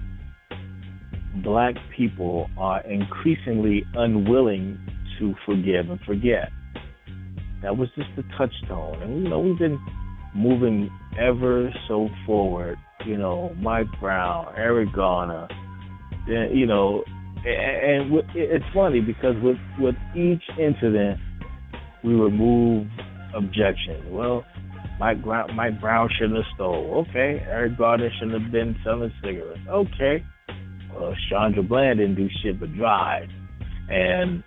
black people are increasingly unwilling to forgive and forget. That was just the touchstone. And, we've been moving ever so forward. Mike Brown, Eric Garner, and it's funny because with each incident, we remove objection. Well, Mike Brown shouldn't have stole. Okay. Eric Garner shouldn't have been selling cigarettes. Okay. Well, Chandra Bland didn't do shit but drive. And,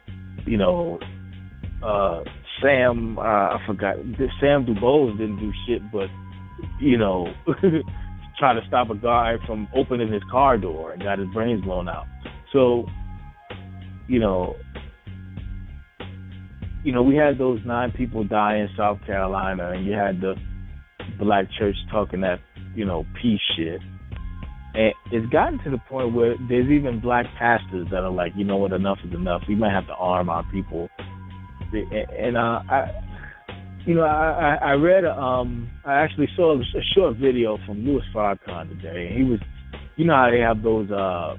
Sam DuBose didn't do shit but, try to stop a guy from opening his car door and got his brains blown out. So, we had those 9 people die in South Carolina, and you had the black church talking that, peace shit. And it's gotten to the point where there's even black pastors that are like, you know what, enough is enough. We might have to arm our people. And I read, I actually saw a short video from Louis Farrakhan today. He was, how they have those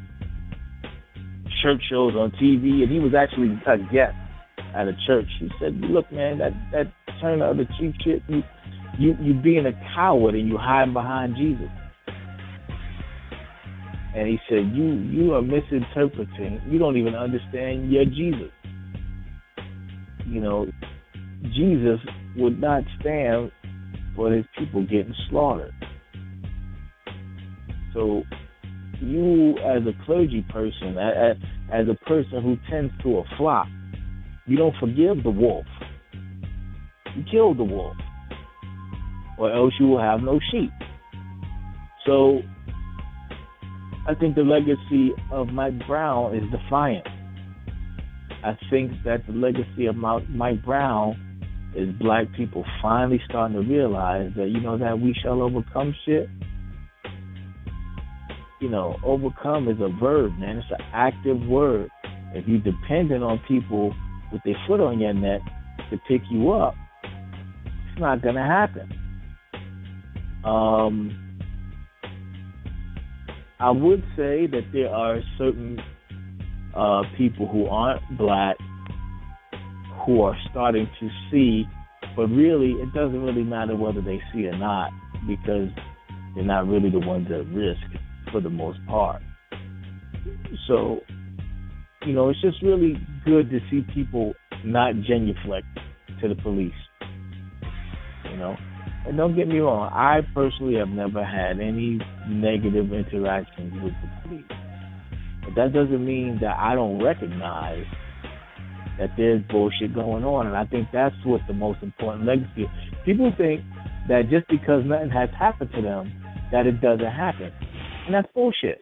church shows on TV, and he was actually a guest at a church. He said, look, man, that turn of the cheap shit, you being a coward and you hiding behind Jesus. And he said, you are misinterpreting. You don't even understand your Jesus. You know, Jesus would not stand for his people getting slaughtered. So you, as a clergy person, as a person who tends to a flock, you don't forgive the wolf. You kill the wolf, or else you will have no sheep. So I think the legacy of Mike Brown is defiant. I think that the legacy of Mike Brown is black people finally starting to realize that, you know, that we shall overcome shit. You know, overcome is a verb, man. It's an active word. If you're dependent on people with their foot on your neck to pick you up, it's not going to happen. I would say that there are certain people who aren't black who are starting to see, but really it doesn't really matter whether they see or not, because they're not really the ones at risk for the most part. So, you know, it's just really good to see people not genuflect to the police, you know. And don't get me wrong, I personally have never had any negative interactions with the police. But that doesn't mean that I don't recognize that there's bullshit going on. And I think that's what the most important legacy is. People think that just because nothing has happened to them, that it doesn't happen. And that's bullshit.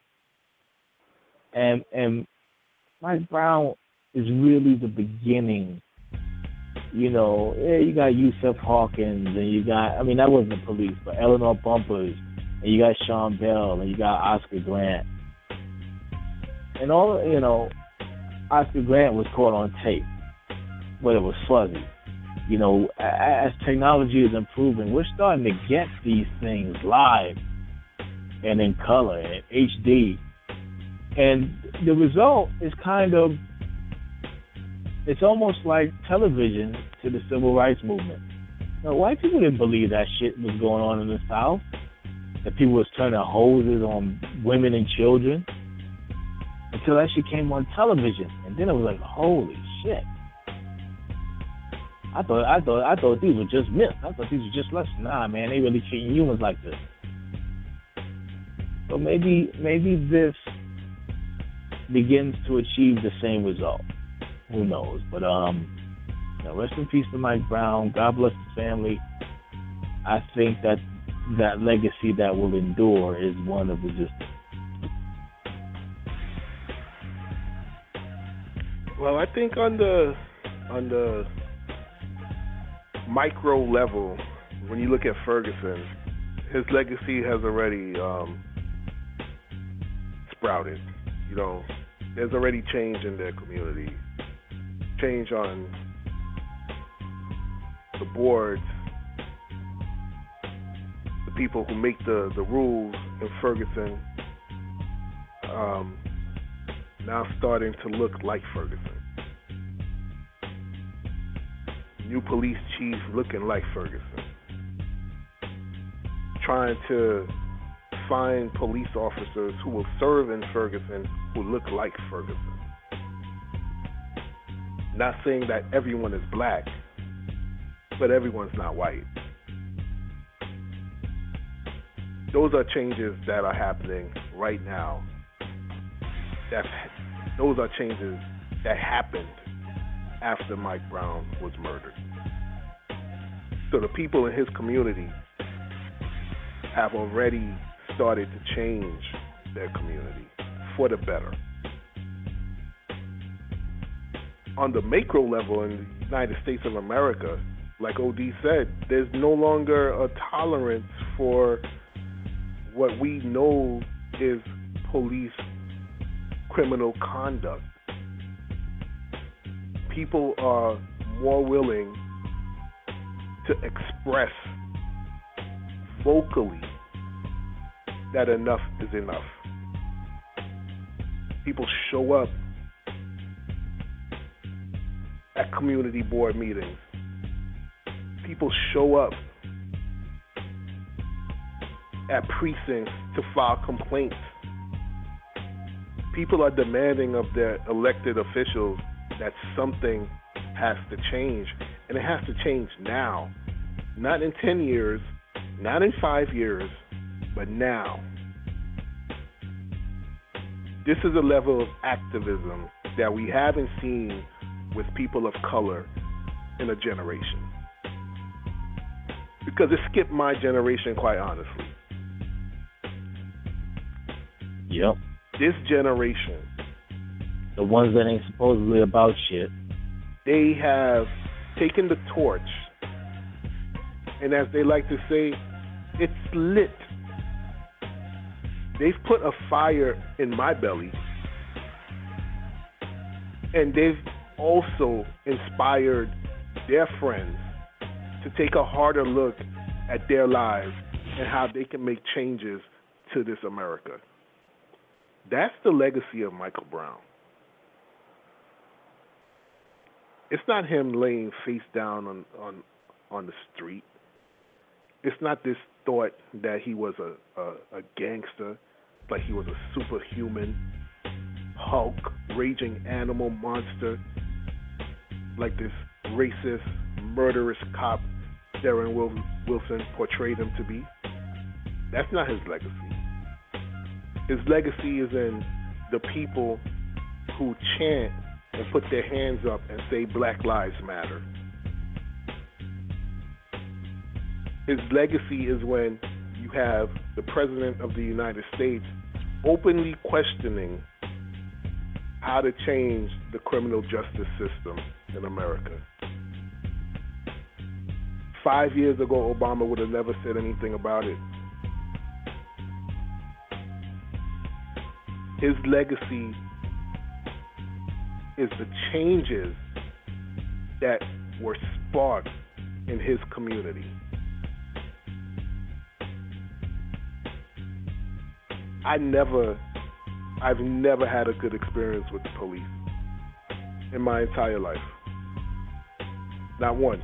And Mike Brown is really the beginning. You know, yeah, you got Yusuf Hawkins, and you got, I mean, that wasn't the police, but Eleanor Bumpers, and you got Sean Bell, and you got Oscar Grant. And all, you know, Oscar Grant was caught on tape, but it was fuzzy. You know, as technology is improving, we're starting to get these things live and in color and HD. And the result is kind of, it's almost like television to the civil rights movement. You know, white people didn't believe that shit was going on in the South, that people was turning hoses on women and children, until that shit came on television. And then it was like, holy shit. I thought these were just myths. I thought these were just lessons. Nah, man, they really treating humans like this. So maybe this begins to achieve the same result. Who knows? But you know, rest in peace to Mike Brown. God bless the family. I think that legacy that will endure is one of resistance. Well, I think on the micro level, when you look at Ferguson, his legacy has already sprouted. You know, there's already change in their community, change on the boards, the people who make the rules in Ferguson, now starting to look like Ferguson. New police chief looking like Ferguson. Trying to find police officers who will serve in Ferguson who look like Ferguson. Not saying that everyone is black, but everyone's not white. Those are changes that are happening right now. Those are changes that happened after Mike Brown was murdered. So the people in his community have already started to change their community for the better. On the macro level in the United States of America, like OD said, there's no longer a tolerance for what we know is police criminal conduct. People are more willing to express vocally that enough is enough. People show up at community board meetings. People show up at precincts to file complaints People are demanding of their elected officials that something has to change, and it has to change now. Not in 10 years, not in 5 years, but now. This is a level of activism that we haven't seen with people of color in a generation. Because it skipped my generation, quite honestly. Yep. This generation, the ones that ain't supposedly about shit, they have taken the torch, and as they like to say, it's lit. They've put a fire in my belly, and they've also inspired their friends to take a harder look at their lives and how they can make changes to this America. That's the legacy of Michael Brown. It's not him laying face down on the street. It's not this thought that he was a gangster, like he was a superhuman, Hulk, raging animal monster, like this racist, murderous cop Darren Wilson portrayed him to be. That's not his legacy. His legacy is in the people who chant and put their hands up and say Black Lives Matter. His legacy is when you have the President of the United States openly questioning how to change the criminal justice system in America. 5 years ago, Obama would have never said anything about it. His legacy is the changes that were sparked in his community. I've never had a good experience with the police in my entire life. Not once.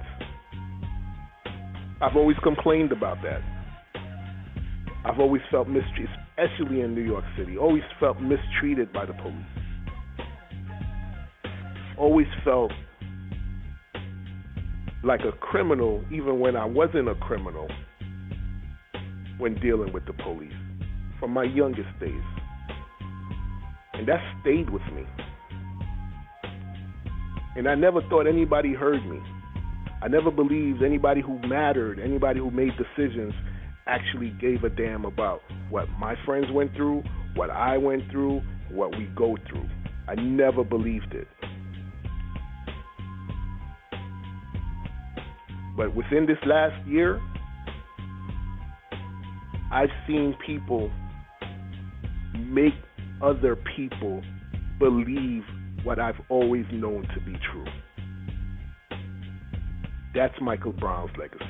I've always complained about that. I've always felt mistreated, especially in New York City. Always felt mistreated by the police. Always felt like a criminal, even when I wasn't a criminal, when dealing with the police, from my youngest days. And that stayed with me. And I never thought anybody heard me. I never believed anybody who mattered, anybody who made decisions, actually gave a damn about what my friends went through, what I went through, what we go through. I never believed it. But within this last year, I've seen people make other people believe what I've always known to be true. That's Michael Brown's legacy.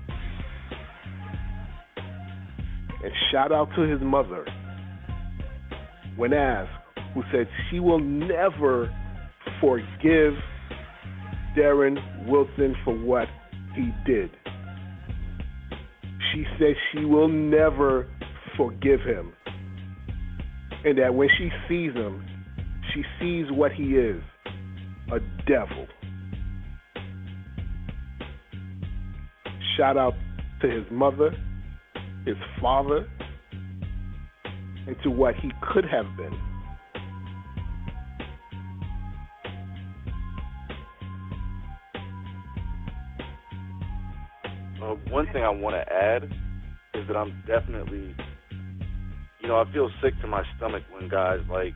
And shout out to his mother, when asked, who said she will never forgive Darren Wilson for what he did. She said she will never forgive him. And that when she sees him, she sees what he is, a devil. Shout out to his mother, his father, and to what he could have been. One thing I want to add is that I'm definitely, I feel sick to my stomach when guys like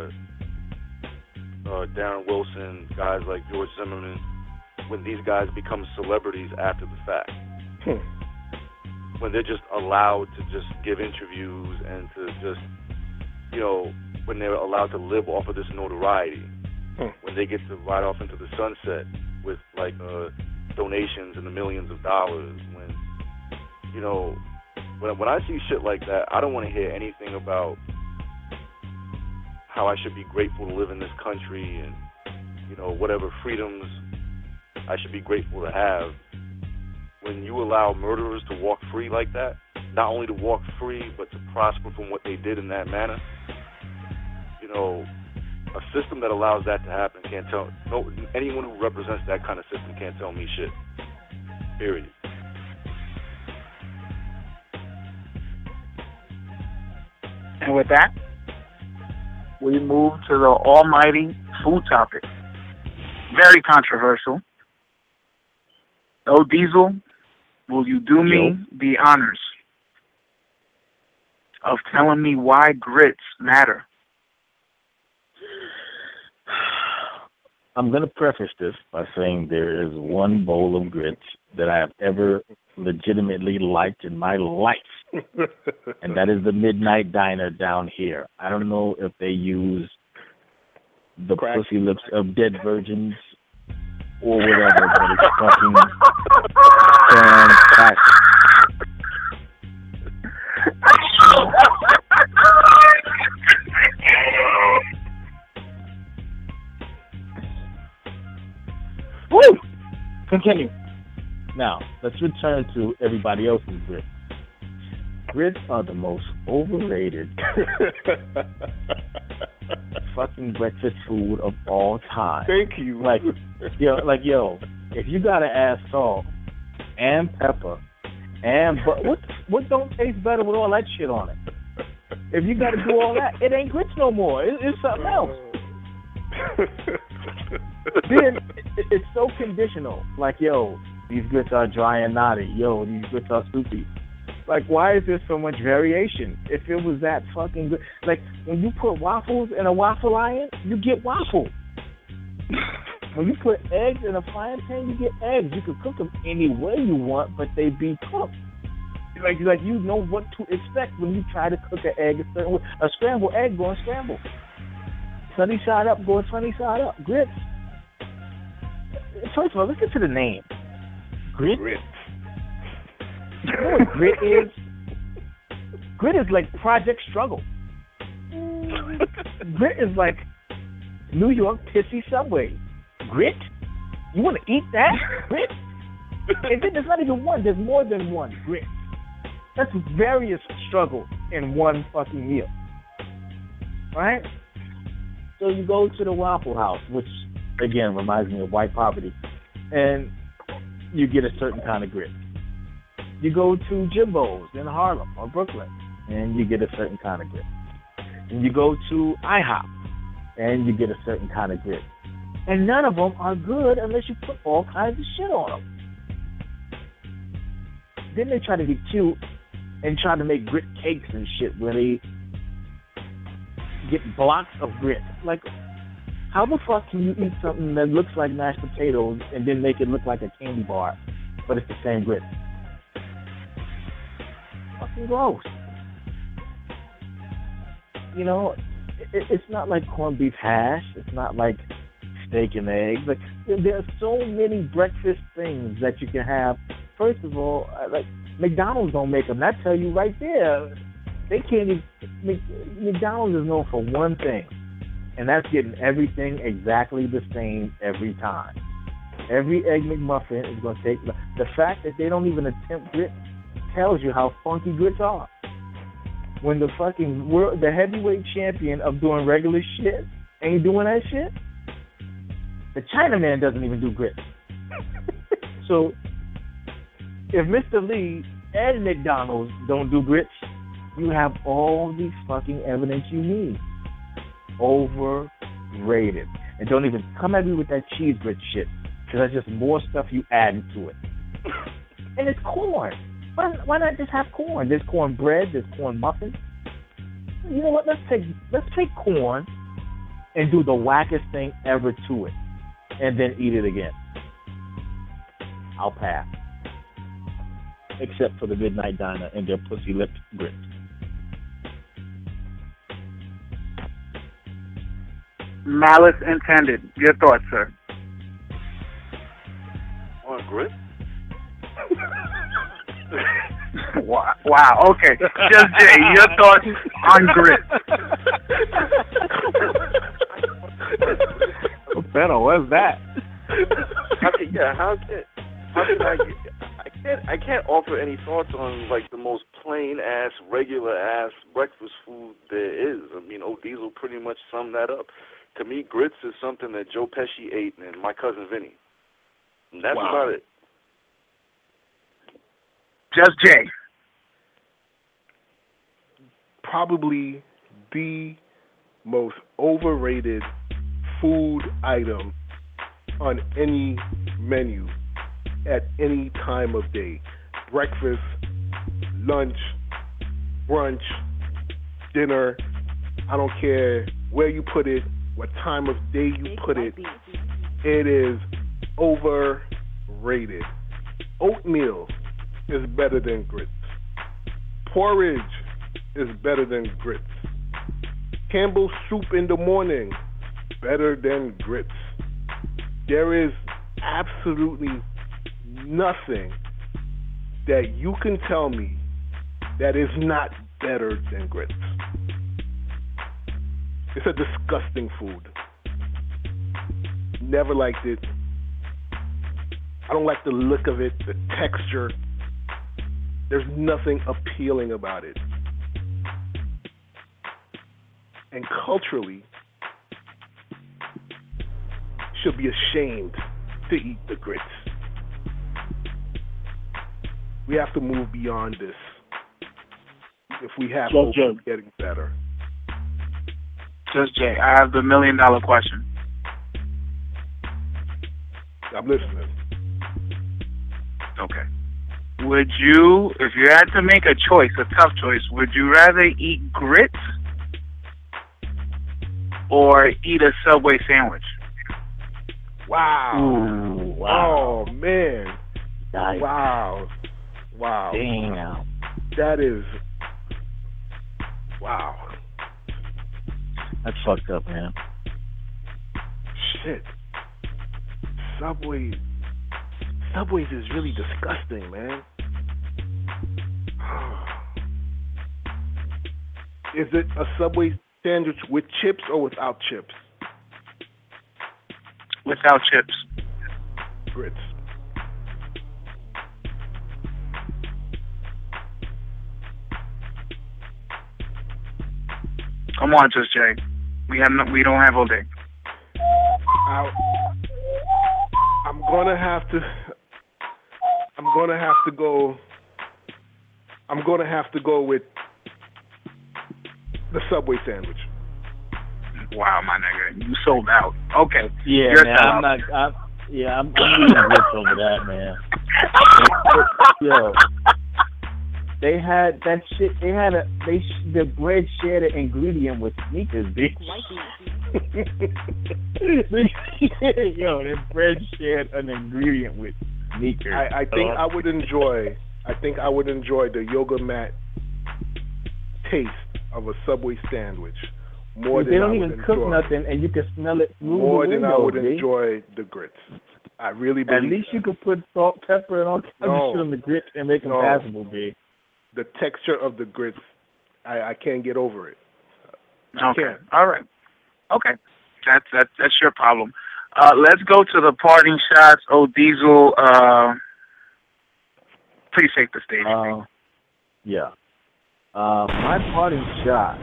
Darren Wilson, guys like George Zimmerman, when these guys become celebrities after the fact. When they're just allowed to just give interviews and to just, when they're allowed to live off of this notoriety, when they get to ride off into the sunset with donations in the millions of dollars, when I see shit like that, I don't want to hear anything about how I should be grateful to live in this country and, whatever freedoms I should be grateful to have. When you allow murderers to walk free like that, not only to walk free, but to prosper from what they did in that manner, you know, a system that allows that to happen can't tell anyone who represents that kind of system can't tell me shit. Period. And with that, we move to the almighty food topic. Very controversial. Oh, Diesel, will you do me the honors of telling me why grits matter? I'm going to preface this by saying there is one bowl of grits that I have ever legitimately liked in my life, and that is the Midnight Diner down here. I don't know if they use the pussy lips of dead virgins or whatever, but it's fucking fantastic. Woo! Continue. Now, let's return to everybody else's grits. Grits are the most overrated fucking breakfast food of all time. Thank you. Like, yo, if you gotta add salt and pepper and what don't taste better with all that shit on it? If you gotta do all that, it ain't grits no more. It's something else. Then it's so conditional. Like, yo, these grits are dry and knotty. Yo, these grits are soupy. Like, why is there so much variation? If it was that fucking good, like when you put waffles in a waffle iron, you get waffle. When you put eggs in a frying pan, you get eggs. You can cook them any way you want, but they be cooked. Like you know what to expect when you try to cook an egg a certain way. A scrambled egg going scrambled. Sunny side up going sunny side up. Grits. First of all, listen to the name. Grit? Grit. You know what grit is? Grit is like Project Struggle. Grit is like New York pissy Subway. Grit? You want to eat that? Grit? And then there's not even one. There's more than one grit. That's various struggles in one fucking meal. Right? So you go to the Waffle House, which, again, reminds me of white poverty, and you get a certain kind of grit. You go to Jimbo's in Harlem or Brooklyn, and you get a certain kind of grit. And you go to IHOP, and you get a certain kind of grit. And none of them are good unless you put all kinds of shit on them. Then they try to be cute and try to make grit cakes and shit where they get blocks of grit. Like, how the fuck can you eat something that looks like mashed potatoes and then make it look like a candy bar, but it's the same grit? Fucking gross. You know, it's not like corned beef hash. It's not like steak and eggs. Like, there are so many breakfast things that you can have. First of all, like, McDonald's don't make them. That tell you right there. They can't even. McDonald's is known for one thing, and that's getting everything exactly the same every time. Every Egg McMuffin is going to take. The fact that they don't even attempt grits tells you how funky grits are. When the fucking the heavyweight champion of doing regular shit ain't doing that shit, the Chinaman doesn't even do grits. So if Mr. Lee and McDonald's don't do grits, you have all the fucking evidence you need. Overrated. And don't even come at me with that cheese grit shit, because that's just more stuff you add to it. And it's corn. Why not just have corn? There's corn bread, there's corn muffins. You know what? Let's take corn and do the wackest thing ever to it, and then eat it again. I'll pass. Except for the Midnight Diner and their pussy lipped grits. Malice intended. Your thoughts, sir? On grit? Wow. Okay. Just Jay, your thoughts on grit? Benno, what's that? I can't offer any thoughts on like the most plain ass, regular ass breakfast food there is. I mean, Diesel pretty much summed that up. To me, grits is something that Joe Pesci ate and my cousin Vinny. And that's about it. Just Jay. Probably the most overrated food item on any menu at any time of day. Breakfast, lunch, brunch, dinner. I don't care where you put it, what time of day you put it. It is overrated. Oatmeal is better than grits. Porridge is better than grits. Campbell's soup in the morning, better than grits. There is absolutely nothing that you can tell me that is not better than grits. It's a disgusting food. Never liked it. I don't like the look of it, the texture. There's nothing appealing about it. And culturally, should be ashamed to eat the grits. We have to move beyond this if we have hope of getting better. Just Jay, I have the $1 million question. I'm listening. Okay. Would you, if you had to make a choice, a tough choice, would you rather eat grits or eat a Subway sandwich? Wow. Ooh, wow. Oh, man. Nice. Wow. Damn. That is... Wow. That's fucked up, man. Shit. Subways is really disgusting, man. Is it a Subway sandwich with chips or without chips? Without chips. Grits. Come on, Just Jay. We don't have all day. I'm gonna have to go with the Subway sandwich. Wow, my nigga, you sold out. Okay. Yeah, You're man. I'm eating grits over that, man. Yo, they had that shit. The bread shared an ingredient with sneakers, bitch. Yo, the bread shared an ingredient with sneakers. I think I would enjoy the yoga mat taste of a Subway sandwich more than they don't I even would cook enjoy. nothing, and you can smell it through More the than window, I would B. enjoy the grits. I really believe. At least you could put salt, pepper, and all kinds of shit on the grits and make them passable, B. The texture of the grits, I can't get over it. Okay. All right. Okay. That's your problem. Let's go to the parting shots. Diesel, pretty safe to state. Yeah. My parting shot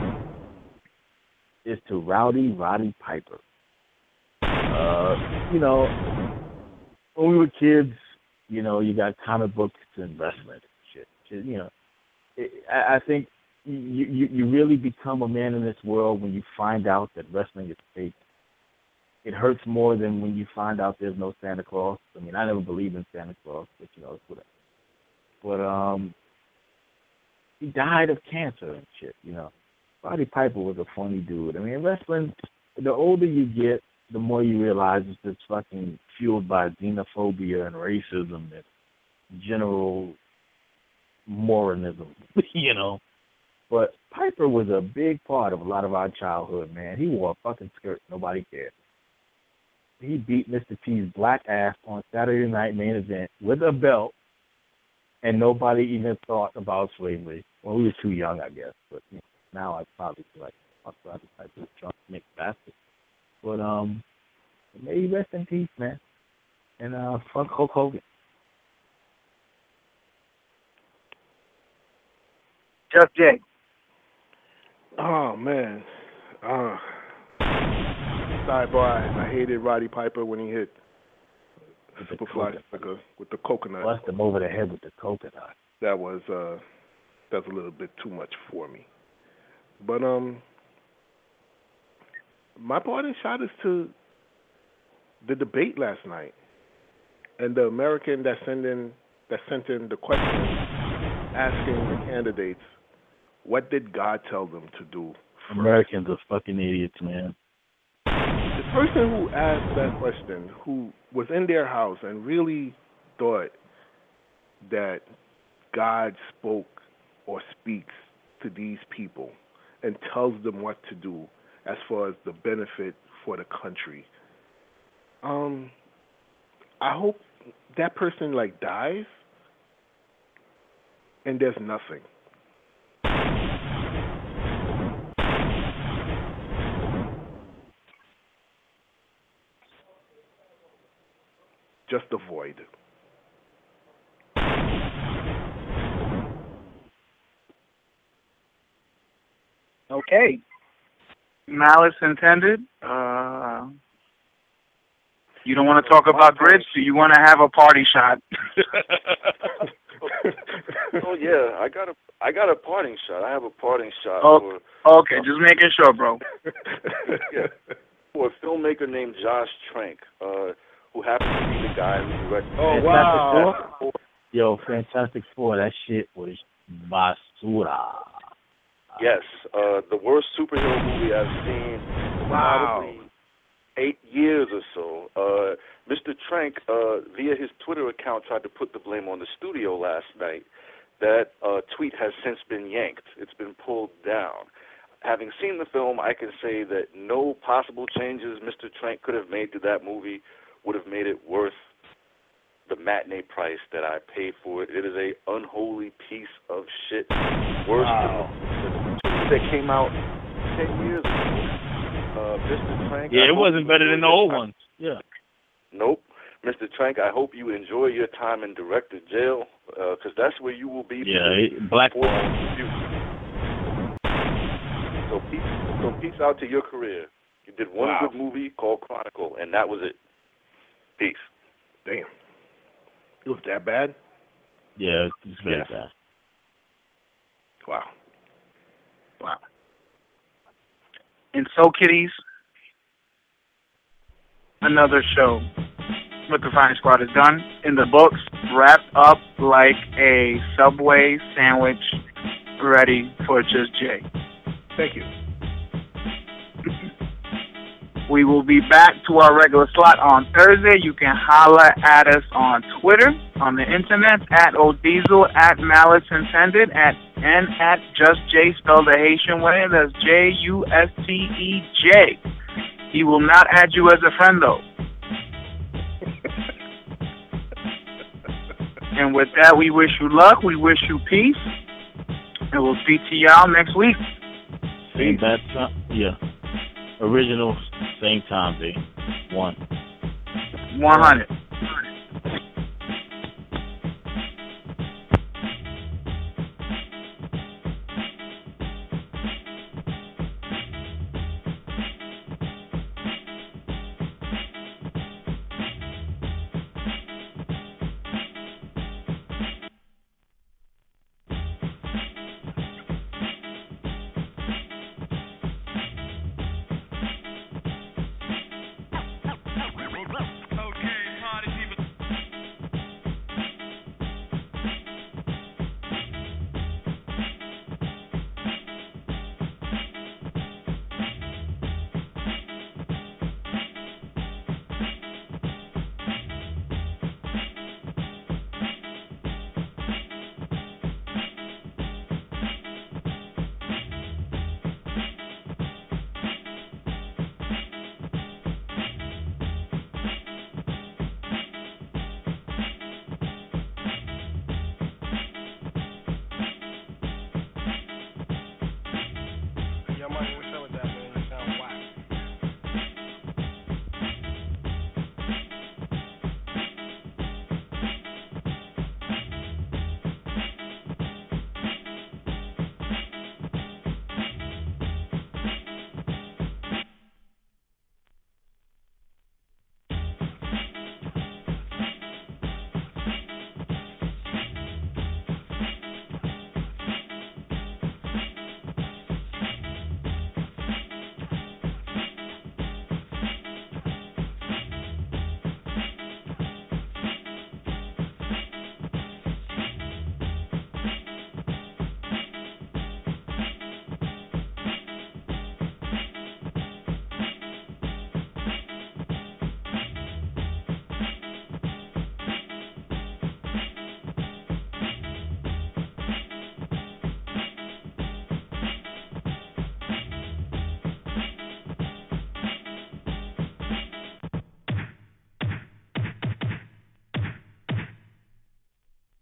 is to Roddy Piper. When we were kids, you got comic books and wrestling and shit. I think you really become a man in this world when you find out that wrestling is fake. It hurts more than when you find out there's no Santa Claus. I mean, I never believed in Santa Claus, but it's whatever. But he died of cancer and shit. Roddy Piper was a funny dude. I mean, wrestling, the older you get, the more you realize it's just fucking fueled by xenophobia and racism and general Morinism, But Piper was a big part of a lot of our childhood, man. He wore a fucking skirt. Nobody cared. He beat Mr. T's black ass on Saturday Night Main Event with a belt, and nobody even thought about slavery. Well, we were too young, I guess. But now I probably feel like fuck Roddy Piper, drunk Nick bastard. But may he rest in peace, man. And fuck Hulk Hogan. Just Jay. Oh man. Sidebar, I hated Roddy Piper when he hit Superfly with the coconut. Bust him over the head with the coconut. That was a little bit too much for me. But my parting shot is to the debate last night, and the American that sent in the question asking the candidates, what did God tell them to do? First? Americans are fucking idiots, man. The person who asked that question, who was in their house and really thought that God spoke or speaks to these people and tells them what to do as far as the benefit for the country, I hope that person dies and there's nothing. Just a void. Okay. Malice intended. You don't want to talk about grits? Do you want to have a party shot? Oh yeah, I got a parting shot. I have a parting shot. Oh, okay, just making sure, bro. Yeah. For a filmmaker named Josh Trank, who happens to be the guy who directed. Oh wow! Yo, Fantastic Four. That shit was basura. Yes, the worst superhero movie I've seen. Wow. 8 years or so. Mr. Trank, via his Twitter account, tried to put the blame on the studio last night. That tweet has since been yanked. It's been pulled down. Having seen the film, I can say that no possible changes Mr. Trank could have made to that movie would have made it worth the matinee price that I paid for it. It is a unholy piece of shit. Worse than the movie that came out 10 years ago. Mr. Trank. Yeah, it wasn't better than the old ones. Yeah. Nope. Mr. Trank, I hope you enjoy your time in director jail, because that's where you will be. Yeah, blackball. So peace out to your career. You did one good movie called Chronicle, and that was it. Peace. Damn. It was that bad? Yeah, it's very bad. Wow. And so, kiddies, another show with the Fine Squad is done. In the books, wrapped up like a Subway sandwich, ready for Just Jay. Thank you. We will be back to our regular slot on Thursday. You can holler at us on Twitter, on the internet, at Odiesel, at Malice Intended, and at Just Jay, spelled the Haitian way. That's Justej. He will not add you as a friend, though. And with that, we wish you luck. We wish you peace. And we'll speak to y'all next week. Same bad time. Yeah. Original, same time, babe. 100.